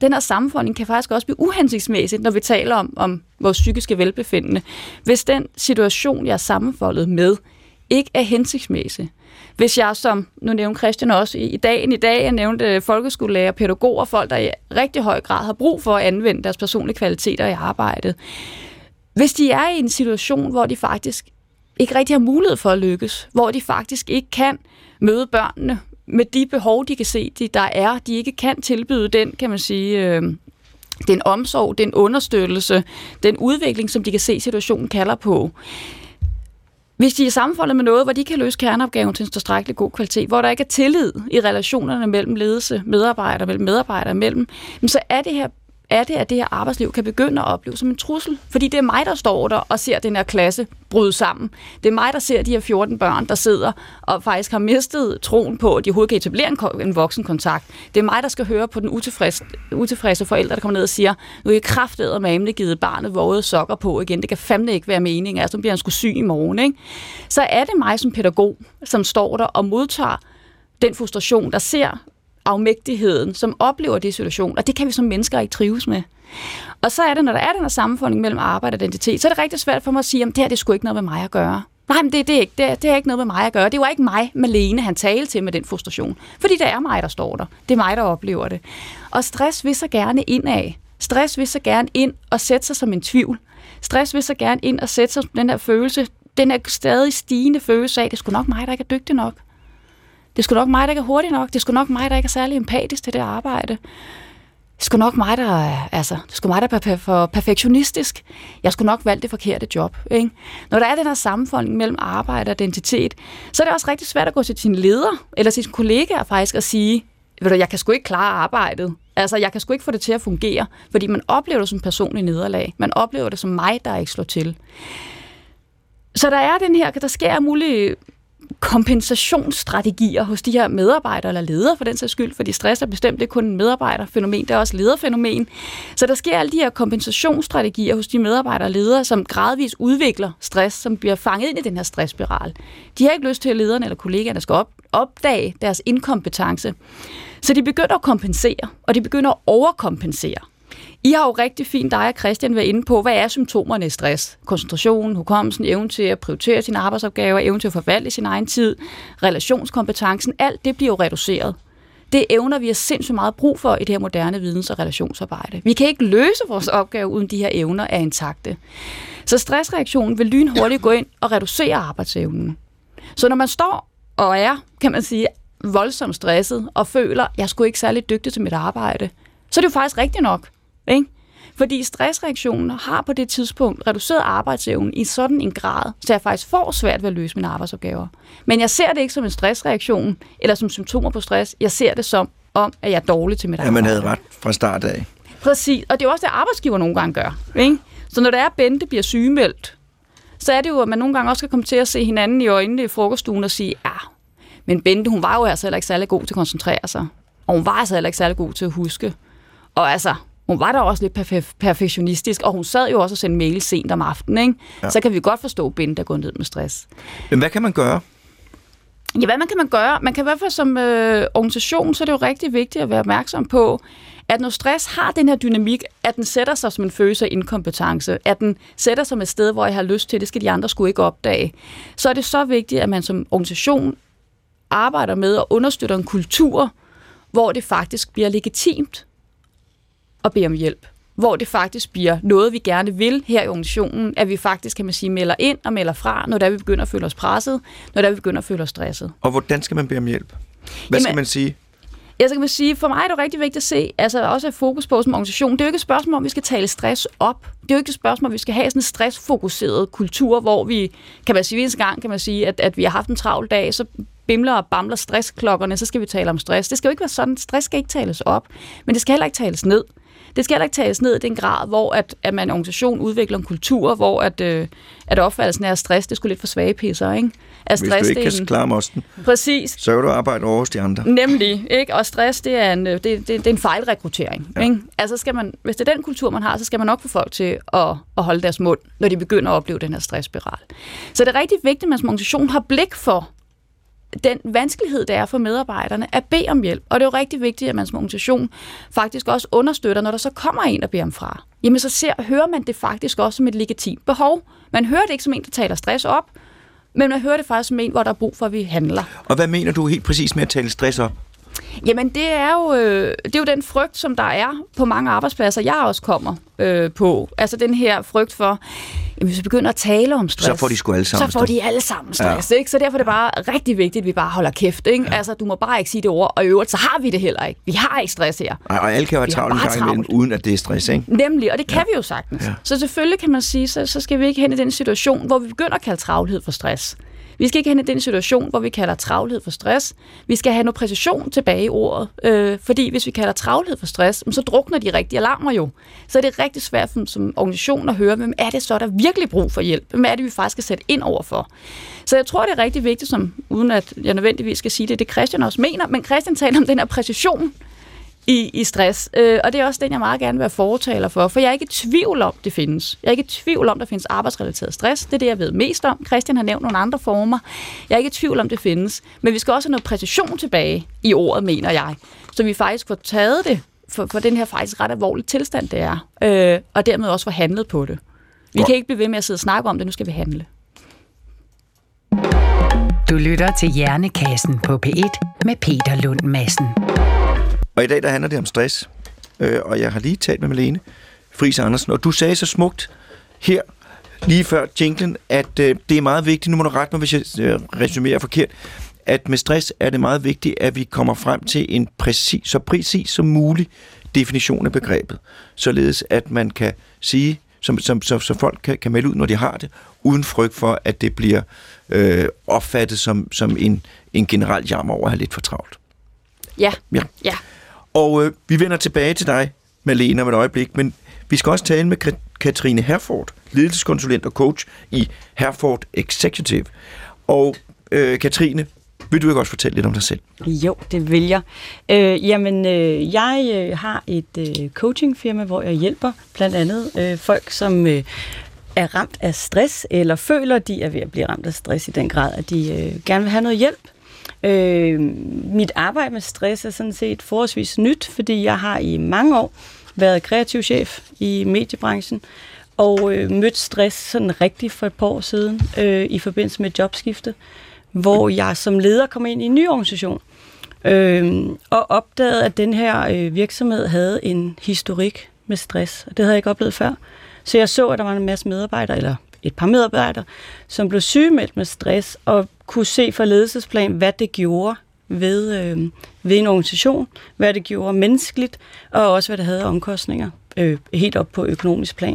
[SPEAKER 4] den her sammenfoldning kan faktisk også blive uhensigtsmæssig, når vi taler om, om vores psykiske velbefindende. Hvis den situation, jeg er sammenfoldet med, ikke er hensigtsmæssig. Hvis jeg, som nu nævnte Christian også i, i dagen i dag, jeg nævnte folkeskolelærer, pædagoger, folk, der i rigtig høj grad har brug for at anvende deres personlige kvaliteter i arbejdet. Hvis de er i en situation, hvor de faktisk ikke rigtig har mulighed for at lykkes, hvor de faktisk ikke kan møde børnene med de behov, de kan se, de der er, de ikke kan tilbyde den, kan man sige, øh, den omsorg, den understøttelse, den udvikling, som de kan se, situationen kalder på. Hvis de er sammenfoldet med noget, hvor de kan løse kerneopgaven til en tilstrækkelig god kvalitet, hvor der ikke er tillid i relationerne mellem ledelse, medarbejdere, mellem medarbejdere mellem, så er det her er det, at det her arbejdsliv kan begynde at opleve som en trussel. Fordi det er mig, der står der og ser den her klasse bryde sammen. Det er mig, der ser de her fjorten børn, der sidder og faktisk har mistet troen på, at de overhovedet kan etablere en, en voksenkontakt. Det er mig, der skal høre på den utilfredse, utilfredse forældre, der kommer ned og siger, nu er jeg kraftedet med emne givet barnet våde sokker på igen. Det kan fandme ikke være meningen. Altså, nu bliver han sgu syg i morgen. Ikke? Så er det mig som pædagog, som står der og modtager den frustration, der ser afmægtigheden, som oplever det situation, og det kan vi som mennesker ikke trives med. Og så er det, når der er den her sammenfoldning mellem arbejde og identitet, så er det rigtig svært for mig at sige, at det her det er sgu ikke noget med mig at gøre. Nej, men det, det, er ikke, det, det er ikke noget med mig at gøre. Det var ikke mig, Malene, han talte til med den frustration. Fordi det er mig, der står der. Det er mig, der oplever det. Og stress vil så gerne indad. Stress vil så gerne ind og sætte sig som en tvivl. Stress vil så gerne ind og sætte sig som den her følelse, den er stadig stigende følelse af, det er sgu nok mig, der ikke er dygtig nok. Det er sgu nok mig, der ikke er hurtig nok. Det er sgu nok mig, der ikke er særlig empatisk til det arbejde. Det er sgu nok mig, der er, altså, det er sgu mig, der er for perfektionistisk. Jeg skulle nok valgt det forkerte job. Ikke? Når der er den her sammenfoldning mellem arbejde og identitet, så er det også rigtig svært at gå til sin leder eller til sine kollegaer faktisk og sige, ved du, jeg kan sgu ikke klare arbejdet. Altså, jeg kan sgu ikke få det til at fungere, fordi man oplever det som personlig nederlag. Man oplever det som mig, der ikke slår til. Så der er den her, der sker mulige kompensationsstrategier hos de her medarbejdere eller ledere for den sags skyld, fordi stress er bestemt ikke kun en medarbejderfænomen, det er også lederfænomen. Så der sker alle de her kompensationsstrategier hos de medarbejdere og ledere, som gradvist udvikler stress, som bliver fanget ind i den her stressspiral. De har ikke lyst til, at lederne eller kollegaerne skal op, opdage deres inkompetence. Så de begynder at kompensere, og de begynder at overkompensere. I har jo rigtig fint, dig og Christian, været inde på, hvad er symptomerne i stress? Koncentration, hukommelsen, evnen til at prioritere sine arbejdsopgaver, evnen til at forvalte sin egen tid, relationskompetencen, alt det bliver jo reduceret. Det evner vi har sindssygt meget brug for i det her moderne videns- og relationsarbejde. Vi kan ikke løse vores opgave, uden de her evner er intakte. Så stressreaktionen vil lynhurtigt gå ind og reducere arbejdsevnen. Så når man står og er, kan man sige, voldsomt stresset og føler, at jeg er sgu ikke særlig dygtig til mit arbejde, så er det jo faktisk rigtigt nok. Ikke? Fordi stressreaktionen har på det tidspunkt reduceret arbejdsevnen i sådan en grad, så jeg faktisk får svært ved at løse mine arbejdsopgaver. Men jeg ser det ikke som en stressreaktion eller som symptomer på stress. Jeg ser det som om, at jeg er dårlig til mit arbejde.
[SPEAKER 2] Ja, man havde ret fra start af.
[SPEAKER 4] Præcis, og det er også det, arbejdsgiver nogle gange gør. Ikke? Så når der er, Bente bliver sygemeldt, så er det jo, at man nogle gange også skal komme til at se hinanden i øjnene i frokoststuen og sige, ja, men Bente, hun var jo altså heller ikke særlig god til at koncentrere sig. Og hun var altså heller ikke særlig god til at huske. Og altså, hun var da også lidt perfe- perfektionistisk, og hun sad jo også og sendte mail sent om aftenen, ikke? Ja. Så kan vi godt forstå, at Bente er gået ned med stress.
[SPEAKER 2] Men hvad kan man gøre?
[SPEAKER 4] Ja, hvad man kan man gøre? Man kan i hvert fald som øh, organisation, så er det jo rigtig vigtigt at være opmærksom på, at når stress har den her dynamik, at den sætter sig som en følelse af inkompetence, at den sætter sig som et sted, hvor jeg har lyst til, det skal de andre sgu ikke opdage, så er det så vigtigt, at man som organisation arbejder med og understøtter en kultur, hvor det faktisk bliver legitimt at bede om hjælp. Hvor det faktisk bliver noget, vi gerne vil her i organisationen, at vi faktisk, kan man sige, melder ind og melder fra, når der vi begynder at føle os presset, når der vi begynder at føle os stresset.
[SPEAKER 2] Og hvordan skal man bede om hjælp? Hvad
[SPEAKER 4] Jamen,
[SPEAKER 2] skal man sige?
[SPEAKER 4] Jeg skal man sige, for mig er det rigtig vigtigt at se, altså også et fokus på som organisation. Det er jo ikke et spørgsmål, om vi skal tale stress op. Det er jo ikke et spørgsmål, om vi skal have sådan en stressfokuseret kultur, hvor vi, kan man sige, en gang kan man sige, at, at vi har haft en travl dag, så bimler og bamler stressklokkerne, så skal vi tale om stress. Det skal jo ikke være sådan, stress skal ikke tales op, men det skal heller ikke tales ned. Det skal heller ikke tales ned i den grad, hvor at, at man en organisation udvikler en kultur, hvor at, øh, at opfattelsen af stress, det er sgu lidt for svage pisser, ikke? At
[SPEAKER 2] Hvis
[SPEAKER 4] stress,
[SPEAKER 2] du ikke
[SPEAKER 4] det
[SPEAKER 2] kan klare mosten,
[SPEAKER 4] præcis.
[SPEAKER 2] så kan du arbejde over hos de andre.
[SPEAKER 4] Nemlig, ikke? Og stress, det er en, det, det, det er en fejlrekruttering. Ja. Ikke? Altså skal man, hvis det er den kultur, man har, så skal man nok få folk til at, at holde deres mund, når de begynder at opleve den her stressspiral. Så det er rigtig vigtigt, at man som organisation har blik for, den vanskelighed, det er for medarbejderne, at bede om hjælp. Og det er jo rigtig vigtigt, at man som organisation faktisk også understøtter, når der så kommer en, der beder om fra. Jamen så ser, hører man det faktisk også som et legitimt behov. Man hører det ikke som en, der taler stress op, men man hører det faktisk som en, hvor der er brug for, at vi handler.
[SPEAKER 2] Og hvad mener du helt præcis med at tale stress op?
[SPEAKER 4] Jamen, det er, jo, øh, det er jo den frygt, som der er på mange arbejdspladser, jeg også kommer øh, på. Altså den her frygt for, jamen, hvis vi begynder at tale om stress,
[SPEAKER 2] så får de sgu alle sammen
[SPEAKER 4] så får de alle sammen stress. Ja. Ikke? Så derfor er det bare rigtig vigtigt, at vi bare holder kæft. Ikke? Ja. Altså, du må bare ikke sige det ord, og i øvrigt, så har vi det heller ikke. Vi har ikke stress her.
[SPEAKER 2] Ej, og alle kan jo have travlt en gang imellem, uden at det er stress, ikke?
[SPEAKER 4] Nemlig, og det kan
[SPEAKER 2] ja.
[SPEAKER 4] vi jo sagtens. Ja. Så selvfølgelig kan man sige, så, så skal vi ikke hen i den situation, hvor vi begynder at kalde travlhed for stress. Vi skal ikke hen i den situation, hvor vi kalder travlhed for stress. Vi skal have noget præcision tilbage i ordet. Øh, fordi hvis vi kalder travlhed for stress, så drukner de rigtige alarmer jo. Så er det rigtig svært for, som organisation at høre, hvem er det så, der virkelig brug for hjælp? Hvem er det, vi faktisk skal sætte ind over for? Så jeg tror, det er rigtig vigtigt, som, uden at jeg nødvendigvis skal sige det, det Christian også mener, men Christian taler om den her præcision i, i stress. Øh, og det er også den, jeg meget gerne vil være fortaler for, for jeg er ikke i tvivl om, det findes. Jeg er ikke i tvivl om, der findes arbejdsrelateret stress. Det er det, jeg ved mest om. Christian har nævnt nogle andre former. Jeg er ikke i tvivl om, det findes. Men vi skal også have noget præcision tilbage i ordet, mener jeg. Så vi faktisk får taget det for, for den her faktisk ret alvorlige tilstand, det er. Øh, og dermed også får handlet på det. Vi God. kan ikke blive ved med at sidde og snakke om det. Nu skal vi handle.
[SPEAKER 1] Du lytter til Hjernekassen på P et med Peter Lund Madsen.
[SPEAKER 2] Og i dag der handler det om stress, øh, og jeg har lige talt med Malene Friis Andersen, og du sagde så smukt her, lige før jinglen, at øh, det er meget vigtigt, nu må du rette mig, hvis jeg øh, resumerer forkert, at med stress er det meget vigtigt, at vi kommer frem til en præcis, så præcis som mulig definition af begrebet, således at man kan sige, som, som, så, så folk kan, kan melde ud, når de har det, uden frygt for, at det bliver øh, opfattet som, som en, en generel jammer over at have lidt for travlt.
[SPEAKER 4] Ja,
[SPEAKER 2] ja.
[SPEAKER 4] ja.
[SPEAKER 2] Og øh, vi vender tilbage til dig, Malene, om et øjeblik, men vi skal også tale med Katrine Herford, ledelseskonsulent og coach i Herford Executive. Og øh, Katrine, vil du ikke også fortælle lidt om dig selv?
[SPEAKER 5] Jo, det vil jeg. Øh, jamen, øh, jeg øh, har et øh, coachingfirma, hvor jeg hjælper blandt andet øh, folk, som øh, er ramt af stress, eller føler, de er ved at blive ramt af stress i den grad, at de øh, gerne vil have noget hjælp. Øh, mit arbejde med stress er sådan set forholdsvis nyt, fordi jeg har i mange år været kreativ chef i mediebranchen, og øh, mødt stress sådan rigtigt for et par år siden øh, i forbindelse med jobskifte, hvor jeg som leder kom ind i en ny organisation øh, og opdagede, at den her øh, virksomhed havde en historik med stress, og det havde jeg ikke oplevet før. Så jeg så, at der var en masse medarbejdere, eller et par medarbejdere, som blev sygemeldt med stress, og kunne se fra ledelsesplan, hvad det gjorde ved, øh, ved en organisation, hvad det gjorde menneskeligt, og også hvad det havde af omkostninger, øh, helt op på økonomisk plan.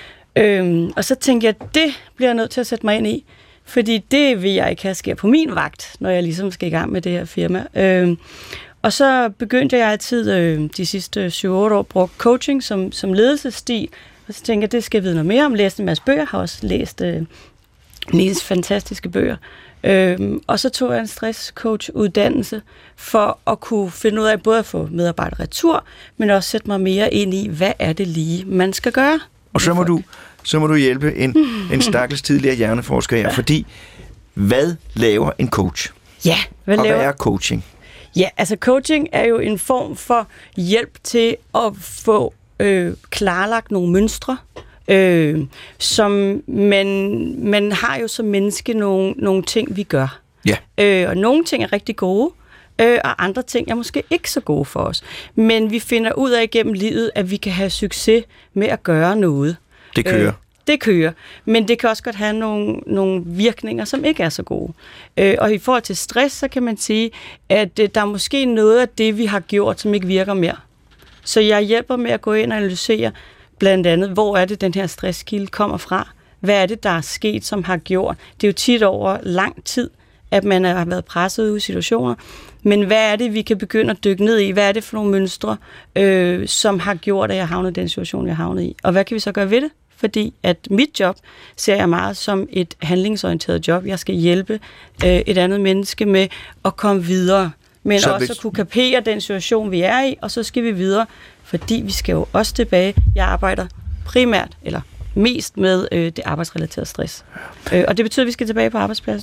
[SPEAKER 5] Øh, og så tænkte jeg, at det bliver jeg nødt til at sætte mig ind i, fordi det vil jeg ikke have sker på min vagt, når jeg ligesom skal i gang med det her firma. Øh, og så begyndte jeg altid øh, de sidste syv otte år brugt coaching som, som ledelsesstil, og så tænkte jeg, det skal jeg vide noget mere om. Læste en masse bøger, har også læst, øh, læst fantastiske bøger. Øhm, og så tog jeg en stresscoach-uddannelse for at kunne finde ud af både at få medarbejdere retur, men også sætte mig mere ind i, hvad er det lige, man skal gøre.
[SPEAKER 2] Og så må, du, så må du hjælpe en, en stakkels tidligere hjerneforsker her, ja. Fordi hvad laver en coach?
[SPEAKER 5] Ja, hvad
[SPEAKER 2] og
[SPEAKER 5] laver...
[SPEAKER 2] hvad er coaching?
[SPEAKER 5] Ja, altså coaching er jo en form for hjælp til at få øh, klarlagt nogle mønstre, Øh, som man, man har jo som menneske nogle, nogle ting, vi gør.
[SPEAKER 2] Ja.
[SPEAKER 5] Øh, og nogle ting er rigtig gode, øh, og andre ting er måske ikke så gode for os. Men vi finder ud af igennem livet, at vi kan have succes med at gøre noget.
[SPEAKER 2] Det kører. Øh,
[SPEAKER 5] det kører. Men det kan også godt have nogle, nogle virkninger, som ikke er så gode. Øh, og i forhold til stress, så kan man sige, at øh, der er måske noget af det, vi har gjort, som ikke virker mere. Så jeg hjælper med at gå ind og analysere, blandt andet, hvor er det, den her stresskilde kommer fra? Hvad er det, der er sket, som har gjort? Det er jo tit over lang tid, at man har været presset ud i situationer. Men hvad er det, vi kan begynde at dykke ned i? Hvad er det for nogle mønstre, øh, som har gjort, at jeg havnede i den situation, jeg havnede i? Og hvad kan vi så gøre ved det? Fordi at mit job ser jeg meget som et handlingsorienteret job. Jeg skal hjælpe øh, et andet menneske med at komme videre. Men så også hvis... at kunne kapere den situation, vi er i, og så skal vi videre. Fordi vi skal jo også tilbage. Jeg arbejder primært, eller mest med øh, det arbejdsrelaterede stress. Øh, og det betyder, at vi skal tilbage på arbejdspladsen jo.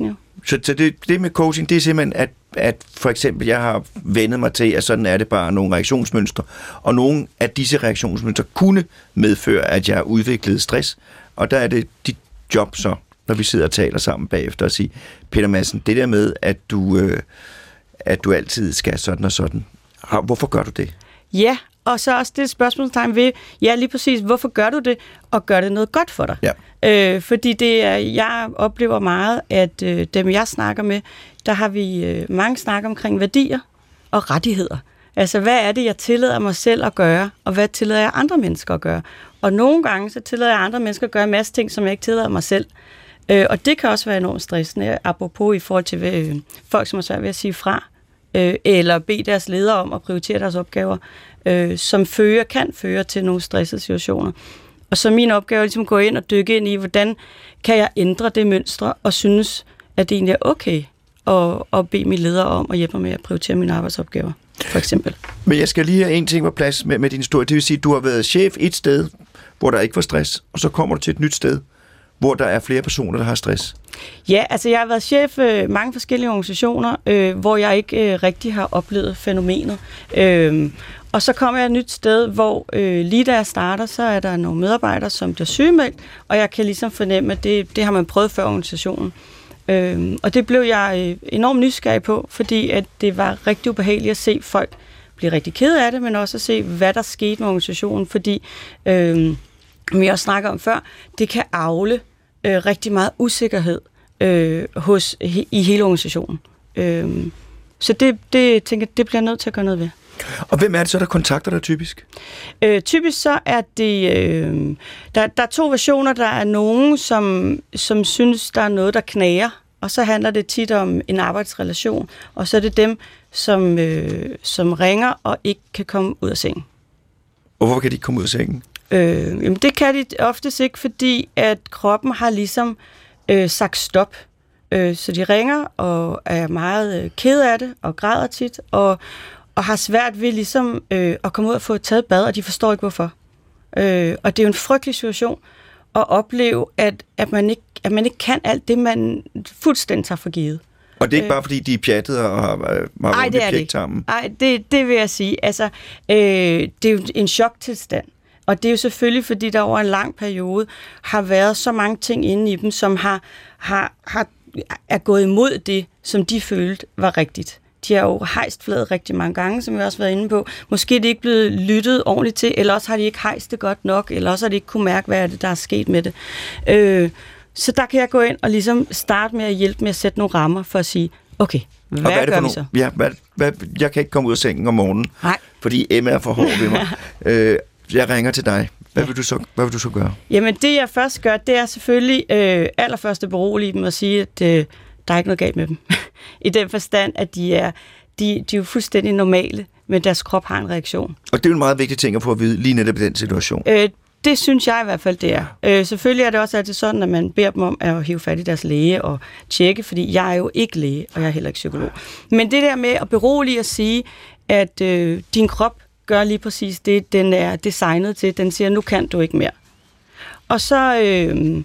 [SPEAKER 2] Så, så det, det med coaching, det er simpelthen, at, at for eksempel, jeg har vendet mig til, at sådan er det bare nogle reaktionsmønstre, og nogle af disse reaktionsmønstre kunne medføre, at jeg udviklede stress, og der er det dit job så, når vi sidder og taler sammen bagefter og siger, Peter Madsen, det der med, at du, øh, at du altid skal sådan og sådan, hvorfor gør du det?
[SPEAKER 5] Ja, og så også det spørgsmålstegn ved, ja lige præcis, hvorfor gør du det, og gør det noget godt for dig?
[SPEAKER 2] Ja.
[SPEAKER 5] Øh, fordi det er, jeg oplever meget, at øh, dem jeg snakker med, der har vi øh, mange snakker omkring værdier og rettigheder. Altså, hvad er det, jeg tillader mig selv at gøre, og hvad tillader jeg andre mennesker at gøre? Og nogle gange, så tillader jeg andre mennesker at gøre en masse ting, som jeg ikke tillader mig selv. Øh, og det kan også være enormt stressende, apropos i forhold til øh, folk, som er svært ved at sige fra, øh, eller bede deres ledere om at prioritere deres opgaver, øh, som fører, kan føre til nogle stressede situationer. Og så min opgave er ligesom at gå ind og dykke ind i, hvordan kan jeg ændre det mønstre, og synes, at det egentlig er okay at, at bede mine ledere om at hjælpe mig med at prioritere mine arbejdsopgaver, for eksempel.
[SPEAKER 2] Men jeg skal lige have en ting på plads med, med din historie. Det vil sige, at du har været chef et sted, hvor der ikke var stress, og så kommer du til et nyt sted, hvor der er flere personer, der har stress.
[SPEAKER 5] Ja, altså jeg har været chef øh, mange forskellige organisationer, øh, hvor jeg ikke øh, rigtig har oplevet fænomenet. Øh, og så kommer jeg et nyt sted, hvor øh, lige da jeg starter, så er der nogle medarbejdere, som bliver sygemeldt, og jeg kan ligesom fornemme, at det, det har man prøvet før organisationen. Øh, og det blev jeg øh, enormt nysgerrig på, fordi at det var rigtig ubehageligt at se folk blive rigtig kede af det, men også at se, hvad der skete med organisationen, fordi, øh, som jeg også snakker om før, det kan avle øh, rigtig meget usikkerhed øh, hos, i hele organisationen. Øh, så det, det, tænker, det bliver jeg nødt til at gøre noget ved.
[SPEAKER 2] Og hvem er det så, der kontakter dig typisk?
[SPEAKER 5] Øh, typisk så er det... Øh, der, der er to versioner. Der er nogen, som, som synes, der er noget, der knager, og så handler det tit om en arbejdsrelation, og så er det dem, som, øh, som ringer og ikke kan komme ud af sengen.
[SPEAKER 2] Og hvorfor kan de ikke komme ud af sengen?
[SPEAKER 5] Øh, jamen det kan de oftest ikke, fordi at kroppen har ligesom øh, sagt stop. Øh, så de ringer og er meget øh, ked af det, og græder tit, og og har svært ved ligesom øh, at komme ud og få taget bad, og de forstår ikke, hvorfor. Øh, og det er jo en frygtelig situation at opleve, at, at, man ikke, at man ikke kan alt det, man fuldstændig tager for givet.
[SPEAKER 2] Og det er ikke bare, fordi de er pjattet og har, har
[SPEAKER 5] Ej, det er det ikke. Nej, det, det vil jeg sige. Altså, øh, det er jo en choktilstand. Og det er jo selvfølgelig, fordi der over en lang periode har været så mange ting inde i dem, som har, har, har, er gået imod det, som de følte var rigtigt. De har jo hejst flaget rigtig mange gange, som vi også har været inde på. Måske er det ikke blevet lyttet ordentligt til, eller også har de ikke hejst det godt nok, eller også har de ikke kunne mærke, hvad er det, der er sket med det. Øh, så der kan jeg gå ind og ligesom starte med at hjælpe med at sætte nogle rammer for at sige, okay, hvad, hvad gør vi så?
[SPEAKER 2] Ja, hvad, hvad, jeg kan ikke komme ud af sengen om morgenen,
[SPEAKER 5] Nej.
[SPEAKER 2] fordi Emma er for hård ved mig. øh, jeg ringer til dig. Hvad, ja. vil du så, hvad vil du så gøre? Jamen
[SPEAKER 5] det, jeg først gør, det er selvfølgelig øh, allerførst at berolige dem og sige, at øh, der er ikke noget galt med dem. I den forstand, at de er, de, de er jo fuldstændig normale, men deres krop har en reaktion.
[SPEAKER 2] Og det er jo en meget vigtig ting at få at vide lige netop i den situation.
[SPEAKER 5] Øh, det synes jeg i hvert fald, det er. Øh, selvfølgelig er det også altid sådan, at man beder dem om at hive fat i deres læge og tjekke, fordi jeg er jo ikke læge, og jeg er heller ikke psykolog. Men det der med at berolige og sige, at øh, din krop gør lige præcis det, den er designet til. Den siger, nu kan du ikke mere. Og så... Øh,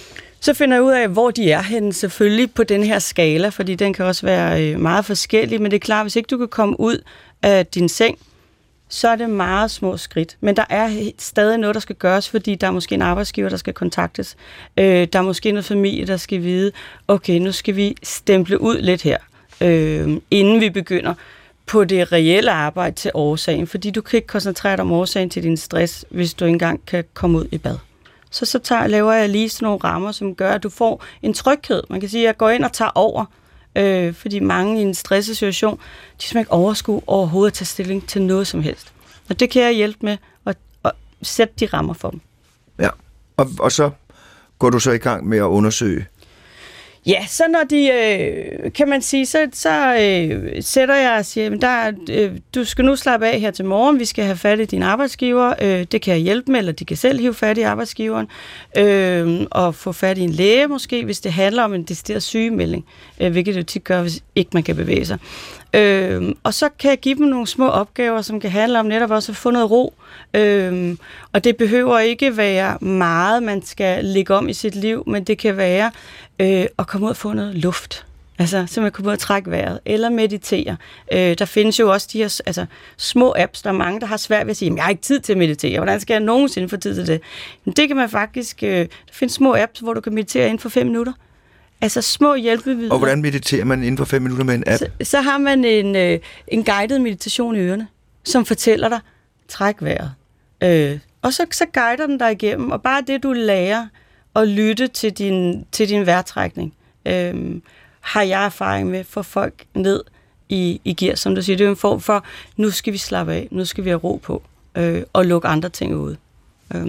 [SPEAKER 5] Så finder jeg ud af, hvor de er henne, selvfølgelig på den her skala, fordi den kan også være meget forskellig, men det er klart, hvis ikke du kan komme ud af din seng, så er det meget små skridt. Men der er stadig noget, der skal gøres, fordi der er måske en arbejdsgiver, der skal kontaktes. Der er måske noget familie, der skal vide, okay, nu skal vi stemple ud lidt her, inden vi begynder på det reelle arbejde til årsagen, fordi du kan ikke koncentrere dig om årsagen til din stress, hvis du ikke engang kan komme ud i bad. Så, så tager, laver jeg lige sådan nogle rammer, som gør, at du får en tryghed. Man kan sige, at jeg går ind og tager over, øh, fordi mange i en stresset situation, de simpelthen ikke overskue overhovedet at tage stilling til noget som helst. Og det kan jeg hjælpe med at, at sætte de rammer for dem.
[SPEAKER 2] Ja, og, og så går du så i gang med at undersøge?
[SPEAKER 5] Ja, så når de, øh, kan man sige, så, så øh, sætter jeg og siger, der, øh, du skal nu slappe af her til morgen, vi skal have fat i din arbejdsgiver, øh, det kan jeg hjælpe med, eller de kan selv hive fat i arbejdsgiveren, øh, og få fat i en læge måske, hvis det handler om en decideret sygemelding, øh, hvilket det jo tit gør, hvis ikke man kan bevæge sig. Øh, og så kan jeg give dem nogle små opgaver, som kan handle om netop også at få noget ro, øh, og det behøver ikke være meget, man skal lægge om i sit liv, men det kan være øh, at komme ud og få noget luft. Altså, så man kan både trække vejret eller meditere. Øh, der findes jo også de her altså, små apps. Der er mange, der har svært ved at sige, jeg har ikke tid til at meditere. Hvordan skal jeg nogensinde få tid til det? Men det kan man faktisk... Øh, der findes små apps, hvor du kan meditere inden for fem minutter. Altså små hjælpemidler.
[SPEAKER 2] Og hvordan mediterer man inden for fem minutter med en app?
[SPEAKER 5] Så, så har man en, øh, en guided meditation i ørerne, som fortæller dig, træk vejret. Øh, og så, så guider den dig igennem, og bare det, du lærer at lytte til din, til din vejrtrækning, øh, har jeg erfaring med for folk ned i, i gear, som du siger. Det er en form for, nu skal vi slappe af, nu skal vi have ro på, øh, og lukke andre ting ud. Øh.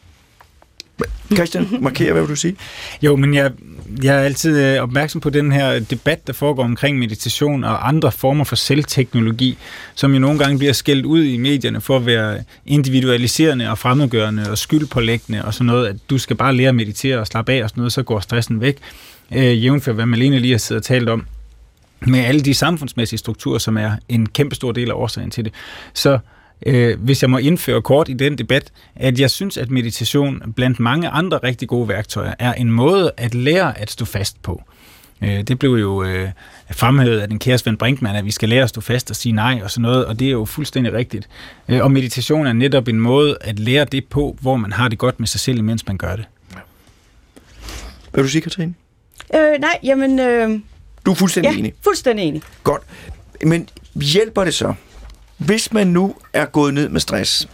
[SPEAKER 2] Christian, markerer, hvad vil du sige?
[SPEAKER 3] Jo, men jeg, jeg er altid opmærksom på den her debat, der foregår omkring meditation og andre former for selvteknologi, som jo nogle gange bliver skældt ud i medierne for at være individualiserende og fremmedgørende og skyldpålæggende og sådan noget, at du skal bare lære at meditere og slappe af og sådan noget, så går stressen væk. Øh, jævnfør, hvad Malene lige har siddet og talt om, med alle de samfundsmæssige strukturer, som er en kæmpestor del af årsagen til det. Så Øh, hvis jeg må indføre kort i den debat, at jeg synes, at meditation blandt mange andre rigtig gode værktøjer er en måde at lære at stå fast på. Øh, det blev jo øh, fremhævet af den kære Svend Brinkmann, at vi skal lære at stå fast og sige nej og sådan noget, og det er jo fuldstændig rigtigt. Øh, og meditation er netop en måde at lære det på, hvor man har det godt med sig selv, imens man gør det.
[SPEAKER 2] Hvad vil du sige, Katrine?
[SPEAKER 5] Øh, nej, jamen... Øh...
[SPEAKER 2] Du er fuldstændig
[SPEAKER 5] ja,
[SPEAKER 2] enig?
[SPEAKER 5] fuldstændig enig.
[SPEAKER 2] Godt. Men hjælper det så? Hvis man nu er gået ned med stress,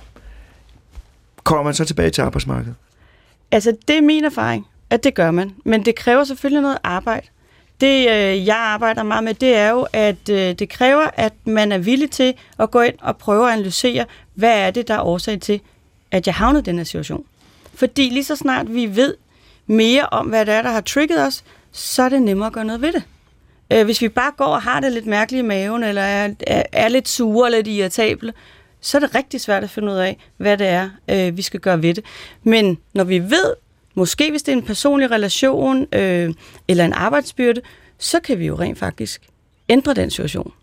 [SPEAKER 2] kommer man så tilbage til arbejdsmarkedet?
[SPEAKER 5] Altså, det er min erfaring, at det gør man. Men det kræver selvfølgelig noget arbejde. Det, øh, jeg arbejder meget med, det er jo, at øh, det kræver, at man er villig til at gå ind og prøve at analysere, hvad er det, der er årsag til, at jeg havnede i den her situation. Fordi lige så snart vi ved mere om, hvad det er, der har trigget os, så er det nemmere at gøre noget ved det. Hvis vi bare går og har det lidt mærkeligt i maven, eller er, er, er lidt sure eller lidt irritable, så er det rigtig svært at finde ud af, hvad det er, øh, vi skal gøre ved det. Men når vi ved, måske hvis det er en personlig relation øh, eller en arbejdsbyrde, så kan vi jo rent faktisk ændre den situation.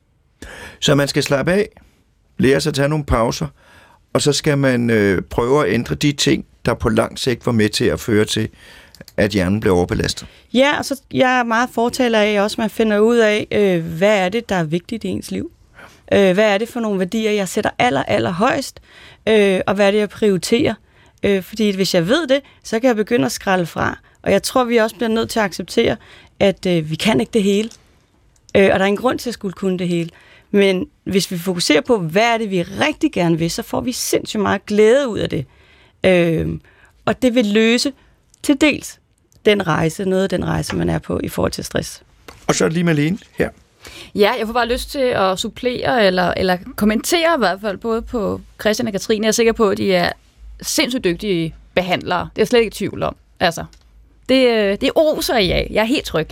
[SPEAKER 2] Så man skal slappe af, lære sig at tage nogle pauser, og så skal man øh, prøve at ændre de ting, der på lang sigt var med til at føre til, at hjernen bliver overbelastet.
[SPEAKER 5] Ja, og så jeg er meget fortaler af også, at man finder ud af, øh, hvad er det, der er vigtigt i ens liv. Øh, hvad er det for nogle værdier, jeg sætter aller, aller højst, øh, og hvad er det, jeg prioriterer. Øh, fordi hvis jeg ved det, så kan jeg begynde at skrælle fra. Og jeg tror, vi også bliver nødt til at acceptere, at øh, vi kan ikke det hele. Øh, og der er ingen grund til at skulle kunne det hele. Men hvis vi fokuserer på, hvad er det, vi rigtig gerne vil, så får vi sindssygt meget glæde ud af det. Øh, og det vil løse til dels den rejse, noget af den rejse, man er på i forhold til stress.
[SPEAKER 2] Og så er det lige Malene her.
[SPEAKER 4] Ja, jeg får bare lyst til at supplere eller, eller kommentere i hvert fald både på Christian og Katrine. Jeg er sikker på, at de er sindssygt dygtige behandlere. Det er jeg slet ikke i tvivl om. Altså, det, det oser jeg af. Jeg er helt tryg.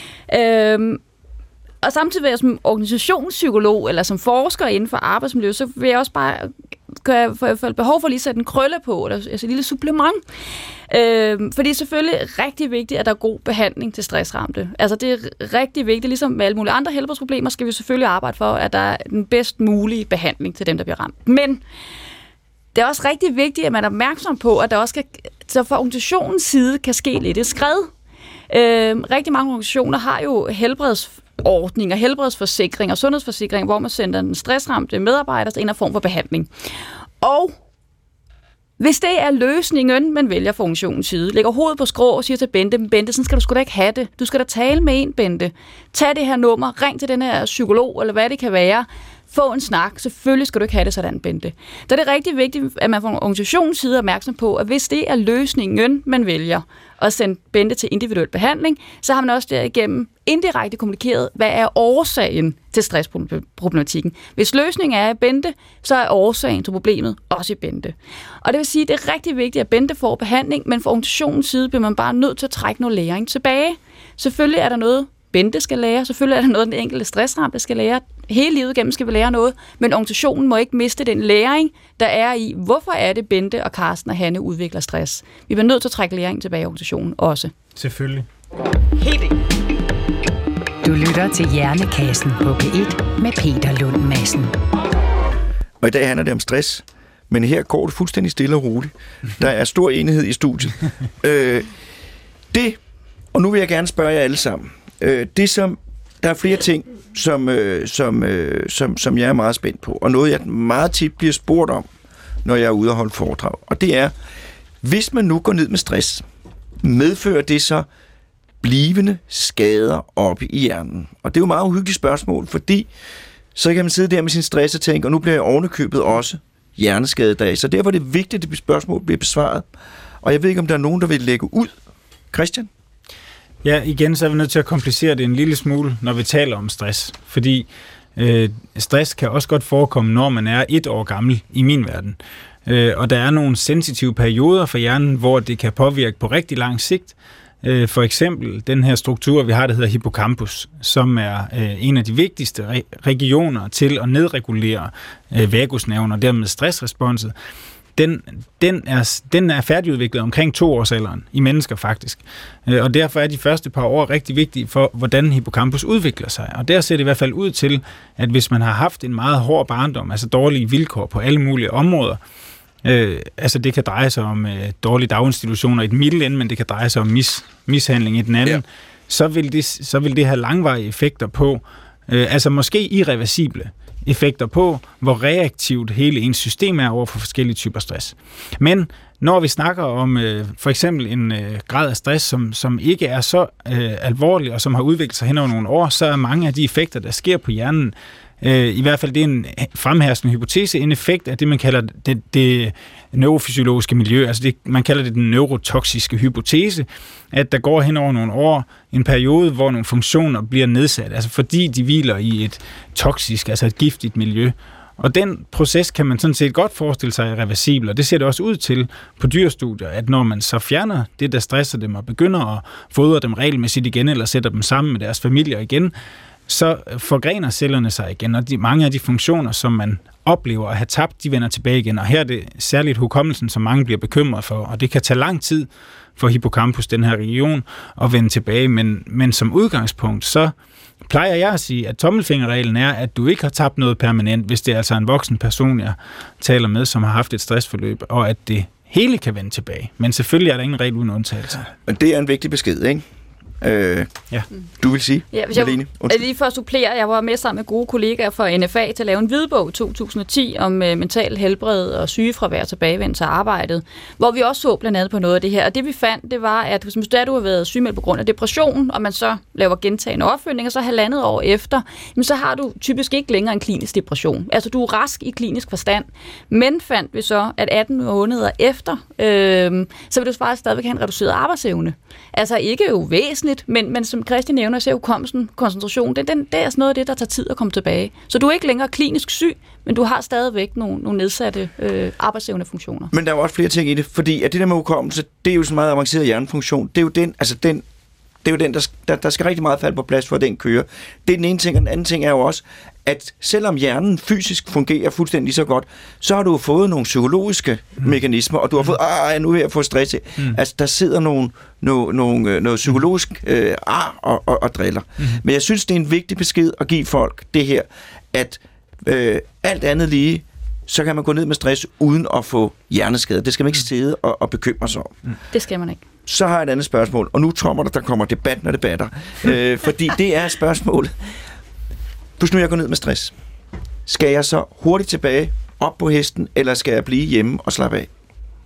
[SPEAKER 4] Øhm, og samtidig vil jeg som organisationspsykolog eller som forsker inden for arbejdsmiljø, så vil jeg også bare kan jeg få, få behov for lige at sætte en krølle på, eller altså et lille supplement. Øhm, fordi det er selvfølgelig rigtig vigtigt, at der er god behandling til stressramte. Altså det er rigtig vigtigt, ligesom med alle mulige andre helbredsproblemer, skal vi selvfølgelig arbejde for, at der er den bedst mulige behandling til dem, der bliver ramt. Men det er også rigtig vigtigt, at man er opmærksom på, at der også skal, så fra organisationens side kan ske lidt et skred. Øhm, rigtig mange organisationer har jo helbredsordninger, helbredsforsikringer, sundhedsforsikringer, hvor man sender den stressramte medarbejder til en af form for behandling. Og hvis det er løsningen, man vælger fra organisationens side, lægger hovedet på skrå og siger til Bente, Bente, sådan skal du sgu da ikke have det. Du skal da tale med en, Bente. Tag det her nummer, ring til den her psykolog, eller hvad det kan være. Få en snak. Selvfølgelig skal du ikke have det sådan, Bente. Så det er rigtig vigtigt, at man fra organisationens side er opmærksom på, at hvis det er løsningen, man vælger at sende Bente til individuel behandling, så har man også derigennem indirekte kommunikeret, hvad er årsagen til stressproblematikken. Hvis løsningen er Bente, så er årsagen til problemet også i Bente. Og det vil sige, at det er rigtig vigtigt, at Bente får behandling, men fra organisationens side bliver man bare nødt til at trække noget læring tilbage. Selvfølgelig er der noget, Bente skal lære. Selvfølgelig er der noget, den enkelte stressramte skal lære. Hele livet igennem skal vi lære noget, men organisationen må ikke miste den læring, der er i, hvorfor er det Bente og Carsten og Hanne udvikler stress. Vi bliver nødt til at trække læring tilbage i organisationen også.
[SPEAKER 3] Selvfølgelig.
[SPEAKER 5] Helt enig.
[SPEAKER 1] Du lytter til Hjernekassen på P et med Peter Lund Madsen.
[SPEAKER 2] Og i dag handler det om stress, men her går det fuldstændig stille og roligt. Der er stor enighed i studiet. øh, det, og nu vil jeg gerne spørge jer alle sammen. øh, det som, der er flere ting, som, øh, som, øh, som, som jeg er meget spændt på, og noget, jeg meget tit bliver spurgt om, når jeg er ude og holde foredrag, og det er, hvis man nu går ned med stress, medfører det så blivende skader oppe i hjernen? Og det er jo et meget uhyggeligt spørgsmål, fordi så kan man sidde der med sin stress og tænke, og nu bliver jeg ovenikøbet også hjerneskadet af. Så derfor er det vigtigt, at det spørgsmål bliver besvaret. Og jeg ved ikke, om der er nogen, der vil lægge ud. Christian?
[SPEAKER 3] Ja, igen, så er vi nødt til at komplicere det en lille smule, når vi taler om stress. Fordi øh, stress kan også godt forekomme, når man er et år gammel i min verden. Øh, og der er nogle sensitive perioder for hjernen, hvor det kan påvirke på rigtig lang sigt. Øh, for eksempel den her struktur, vi har, der hedder hippocampus, som er øh, en af de vigtigste re- regioner til at nedregulere øh, vagusnerven og dermed stressresponset. Den, den, er, den er færdigudviklet omkring to årsalderen i mennesker faktisk. Og derfor er de første par år rigtig vigtige for, hvordan hippocampus udvikler sig. Og der ser det i hvert fald ud til, at hvis man har haft en meget hård barndom, altså dårlige vilkår på alle mulige områder, øh, altså det kan dreje sig om øh, dårlige daginstitutioner i den milde ende, men det kan dreje sig om mis, mishandling i den anden, ja. så, vil det, så vil det have langvarige effekter på, øh, altså måske irreversible effekter på, hvor reaktivt hele ens system er over for forskellige typer stress. Men når vi snakker om øh, for eksempel en øh, grad af stress, som, som ikke er så øh, alvorlig, og som har udviklet sig hen over nogle år, så er mange af de effekter, der sker på hjernen, øh, i hvert fald det er en fremherskende hypotese, en effekt af det, man kalder det, det neurofysiologiske miljø, altså det, man kalder det den neurotoksiske hypotese, at der går hen over nogle år en periode, hvor nogle funktioner bliver nedsat, altså fordi de hviler i et toksisk, altså et giftigt miljø. Og den proces kan man sådan set godt forestille sig er reversibel, og det ser det også ud til på dyrestudier, at når man så fjerner det, der stresser dem, og begynder at fodre dem regelmæssigt igen, eller sætter dem sammen med deres familier igen, så forgrener cellerne sig igen, og de, mange af de funktioner, som man oplever at have tabt, de vender tilbage igen. Og her er det særligt hukommelsen, som mange bliver bekymret for, og det kan tage lang tid for hippocampus, den her region, at vende tilbage. Men, men som udgangspunkt, så plejer jeg at sige, at tommelfingerreglen er, at du ikke har tabt noget permanent, hvis det er altså en voksen person, jeg taler med, som har haft et stressforløb, og at det hele kan vende tilbage. Men selvfølgelig er der ingen regel uden undtagelse.
[SPEAKER 2] Men det er en vigtig besked, ikke? Øh, ja. Du vil sige,
[SPEAKER 4] ja, hvis jeg, Malene? Lige for at supplere, jeg var med sammen med gode kollegaer fra N F A til at lave en hvidbog i to tusind og ti om uh, mental helbred og sygefravær tilbagevendelse til arbejdet, hvor vi også så blandt andet på noget af det her. Og det vi fandt, det var, at hvis du har været sygemeldt på grund af depression, og man så laver gentagende opfølgning, og så halvandet år efter, jamen, så har du typisk ikke længere en klinisk depression. Altså du er rask i klinisk forstand, men fandt vi så, at atten måneder efter, øh, så vil du faktisk stadigvæk have en reduceret arbejdsevne. Altså ikke jo væsentligt, men, men som Christian nævner, så er hukommelsen, koncentration, det, det, det er sådan noget af det, der tager tid at komme tilbage. Så du er ikke længere klinisk syg, men du har stadigvæk nogle, nogle nedsatte øh, arbejdsevnefunktioner. Men der er jo også flere ting i det, fordi at det der med hukommelse, det er jo så meget avanceret hjernefunktion. Det er jo den, altså den, det er jo den, der, der, der skal rigtig meget falde på plads for, at den kører. Det er den ene ting, og den anden ting er jo også, at selvom hjernen fysisk fungerer fuldstændig lige så godt, så har du fået nogle psykologiske mm. mekanismer, og du har fået, ah, nu er jeg fået stress. Mm. Altså, der sidder nogle, nogle, nogle, noget psykologisk øh, ar og, og, og driller. Mm. Men jeg synes, det er en vigtig besked at give folk det her, at øh, alt andet lige, så kan man gå ned med stress, uden at få hjerneskade. Det skal man ikke sidde og, og bekymre sig om. Mm. Det skal man ikke.
[SPEAKER 2] Så har jeg et andet spørgsmål, og nu tror der, der kommer debat, når debatter. øh, fordi det er spørgsmålet. Hvis nu jeg går ned med stress, skal jeg så hurtigt tilbage op på hesten, eller skal jeg blive hjemme og slappe af?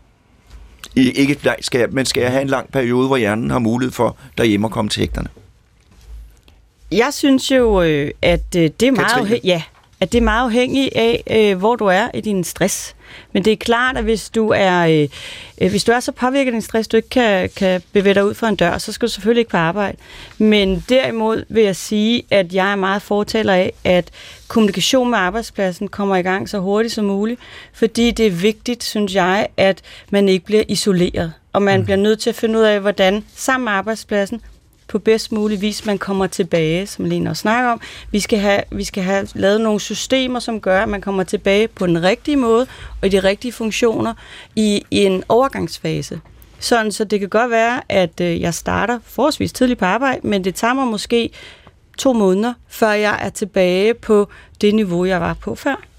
[SPEAKER 2] I, ikke skal jeg, men skal jeg have en lang periode, hvor hjernen har mulighed for derhjemme at komme til hægterne?
[SPEAKER 5] Jeg synes jo, at det er meget afhængigt, ja, at det er meget afhængigt af, hvor du er i din stress. Men det er klart, at hvis du er, øh, hvis du er så påvirket af din stress, du ikke kan, kan bevæge dig ud fra en dør, så skal du selvfølgelig ikke på arbejde. Men derimod vil jeg sige, at jeg er meget fortaler af, at kommunikation med arbejdspladsen kommer i gang så hurtigt som muligt, fordi det er vigtigt, synes jeg, at man ikke bliver isoleret. Og man mm. bliver nødt til at finde ud af, hvordan sammen med arbejdspladsen, på bedst mulig vis, man kommer tilbage, som Lene også snakker om. Vi skal have, vi skal have lavet nogle systemer, som gør, at man kommer tilbage på den rigtige måde, og i de rigtige funktioner, i, i en overgangsfase. Sådan, så det kan godt være, at øh, jeg starter forholdsvis tidligt på arbejde, men det tager mig måske to måneder, før jeg er tilbage på det niveau, jeg var på før.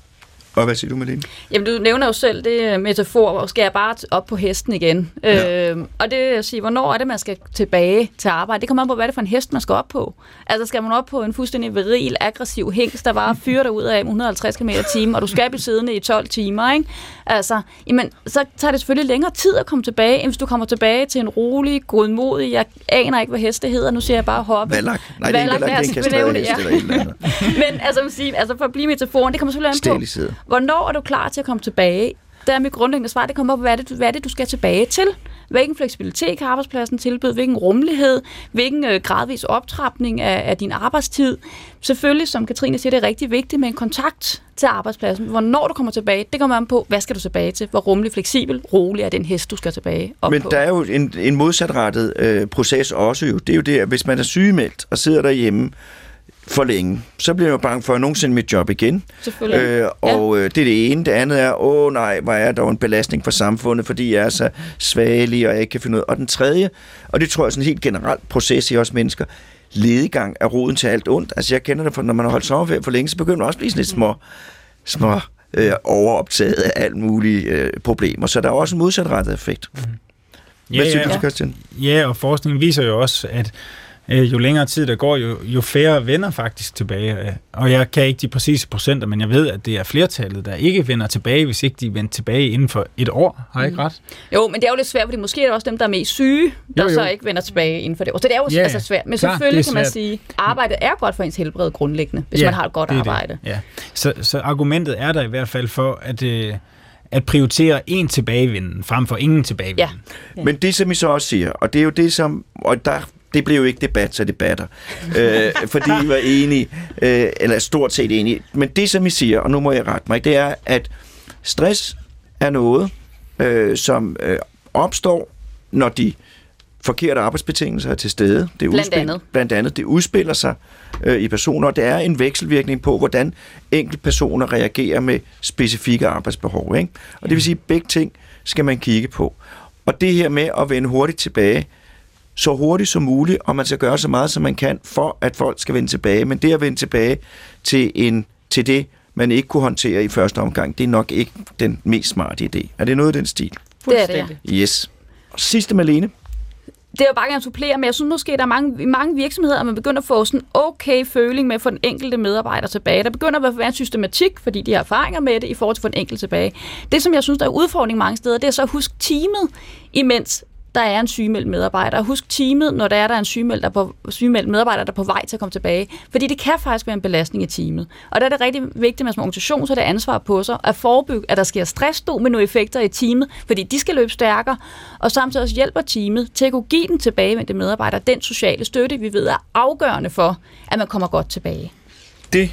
[SPEAKER 2] Og hvad siger du, Malene?
[SPEAKER 4] Jamen, du nævner jo selv det metafor, hvor skal jeg bare op på hesten igen. Ja. Øh, og det at sige, hvornår er det, man skal tilbage til arbejde? Det kommer an på, hvad det er for en hest, man skal op på. Altså, skal man op på en fuldstændig viril, aggressiv hingst, der bare fyrer dig ud af et hundrede og halvtreds kilometer i timen, og du skal blive siddende i tolv timer, ikke? Altså, jamen, så tager det selvfølgelig længere tid at komme tilbage, end hvis du kommer tilbage til en rolig, godmodig, jeg aner ikke, hvad heste hedder, nu siger jeg bare hoppe.
[SPEAKER 2] Valak. Nej, det er ikke Valak, det er en kastreret hest eller et eller andet.
[SPEAKER 4] Men altså, sige, altså, for at blive metaforen, det kommer selvfølgelig an på, hvornår er du klar til at komme tilbage? Der er mit grundlæggende svar, det kommer på, hvad er det, hvad er det, du skal tilbage til? Hvilken fleksibilitet kan arbejdspladsen tilbyde? Hvilken rummelighed? Hvilken øh, gradvis optrapning af, af din arbejdstid? Selvfølgelig, som Katrine siger, det er rigtig vigtigt med en kontakt til arbejdspladsen. Hvornår du kommer tilbage, det kommer an på, hvad skal du tilbage til? Hvor rummelig, fleksibel, rolig er den hest, du skal tilbage op
[SPEAKER 2] Men
[SPEAKER 4] på?
[SPEAKER 2] der er jo en, en modsatrettet øh, proces også jo. Det er jo det, at hvis man er sygemeldt og sidder derhjemme for længe, så bliver jeg jo bange for at nogensinde mit job igen.
[SPEAKER 4] Selvfølgelig.
[SPEAKER 2] Øh, og ja. øh, det er det ene. Det andet er, åh nej, hvor er der en belastning for samfundet, fordi jeg er så svagelig, og jeg ikke kan finde ud. Og den tredje, og det tror jeg er sådan en helt generelt proces i os mennesker, lediggang er roden til alt ondt. Altså jeg kender det, for når man har holdt sommerferie for længe, så begynder man også at blive sådan lidt små, små øh, overoptaget af alt mulige øh, problemer. Så der er også en modsatrettet effekt. Mm. Hvad
[SPEAKER 3] ja,
[SPEAKER 2] siger du,
[SPEAKER 3] ja.
[SPEAKER 2] Christian?
[SPEAKER 3] Ja, og forskningen viser jo også, at jo længere tid der går, jo, jo færre vender faktisk tilbage. Og jeg kan ikke de præcise procenter, men jeg ved, at det er flertallet, der ikke vender tilbage, hvis ikke de vender tilbage inden for et år. Har jeg ikke ret?
[SPEAKER 4] Jo, men det er jo lidt svært, fordi måske er det også dem, der er mest syge, der jo, jo. så ikke vender tilbage inden for det år. Så det er jo ja, altså svært. Men klar, selvfølgelig kan man sige, at arbejdet er godt for ens helbred grundlæggende, hvis ja, man har et godt arbejde. Det. Ja.
[SPEAKER 3] Så, så argumentet er der i hvert fald for, at Øh, at prioritere en tilbagevenden frem for ingen tilbagevenden.
[SPEAKER 2] Ja. Ja. Men det, som I så også siger, og det er jo det, som... Og der, det blev jo ikke debat, så debatter. øh, fordi I var enige, øh, eller stort set enige. Men det, som I siger, og nu må jeg rette mig, det er, at stress er noget, øh, som øh, opstår, når de forkerte arbejdsbetingelser er til stede. Det
[SPEAKER 4] blandt andet.
[SPEAKER 2] Blandt andet. Det udspiller sig øh, i personer, og det er en vekselvirkning på, hvordan enkelte personer reagerer med specifikke arbejdsbehov. Ikke? Og det vil sige, at begge ting skal man kigge på. Og det her med at vende hurtigt tilbage, så hurtigt som muligt, og man skal gøre så meget, som man kan, for at folk skal vende tilbage. Men det at vende tilbage til, en, til det, man ikke kunne håndtere i første omgang, det er nok ikke den mest smarte idé. Er det noget af den stil?
[SPEAKER 4] Det er det, ja.
[SPEAKER 2] Yes. Og sidste, Malene.
[SPEAKER 4] Det er jo bare gerne at supplere, men jeg synes måske, der er mange, mange virksomheder, at man begynder at få sådan okay føling med for den enkelte medarbejder tilbage. Der begynder at være en systematik, fordi de har erfaringer med det, i forhold til for den enkelte tilbage. Det, som jeg synes, der er udfordring mange steder, det er så at huske teamet, imens der er en sygemeldt medarbejder. Husk teamet, når der er der en sygemeldt, der på, sygemeldt medarbejder, der er på vej til at komme tilbage. Fordi det kan faktisk være en belastning i teamet. Og der er det rigtig vigtigt, at man som organisation så det ansvar på sig, at forebygge, at der sker stressdominoeffekter i teamet, fordi de skal løbe stærkere, og samtidig også hjælper teamet til at kunne give den tilbagevendte medarbejder den sociale støtte, vi ved er afgørende for, at man kommer godt tilbage.
[SPEAKER 2] Det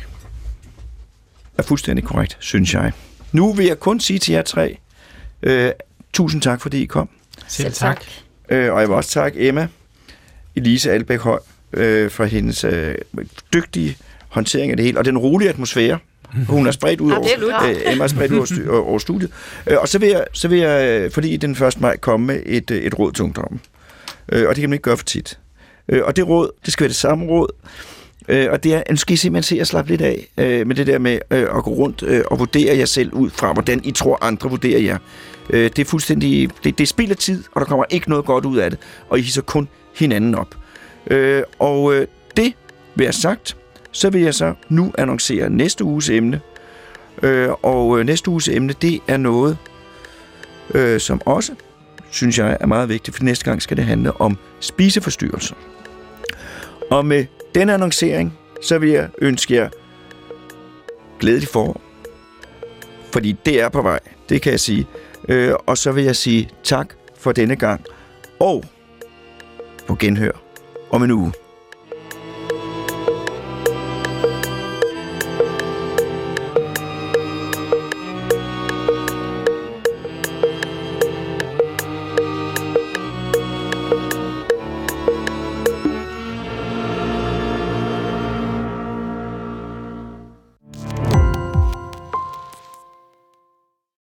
[SPEAKER 2] er fuldstændig korrekt, synes jeg. Nu vil jeg kun sige til jer tre, øh, tusind tak, fordi I kom.
[SPEAKER 3] Selv tak.
[SPEAKER 2] Øh, og jeg vil også takke Emma, Elise Albæk Høj, øh, for hendes øh, dygtige håndtering af det hele, og den rolige atmosfære, hun er spredt ud over, øh, Emma er spredt ud over, stu- over studiet. Øh, og så vil jeg, så vil jeg fordi den første maj, komme med et, et råd til ungdommen. Øh, og det kan man ikke gøre for tit. Øh, og det råd, det skal være det samme råd, øh, og det er, nu skal I simpelthen se at slappe lidt af øh, med det der med øh, at gå rundt øh, og vurdere jer selv ud fra, hvordan I tror, andre vurderer jer. Det er fuldstændig, det, det er spild af tid, og der kommer ikke noget godt ud af det, og I hisser kun hinanden op. Øh, og øh, det vil jeg sagt, så vil jeg så nu annoncere næste uges emne. Øh, og øh, næste uges emne, det er noget, øh, som også, synes jeg, er meget vigtigt, for næste gang skal det handle om spiseforstyrrelser. Og med den annoncering, så vil jeg ønske jer glædelig forår, fordi det er på vej, det kan jeg sige. Øh, og så vil jeg sige tak for denne gang, og på genhør om en uge.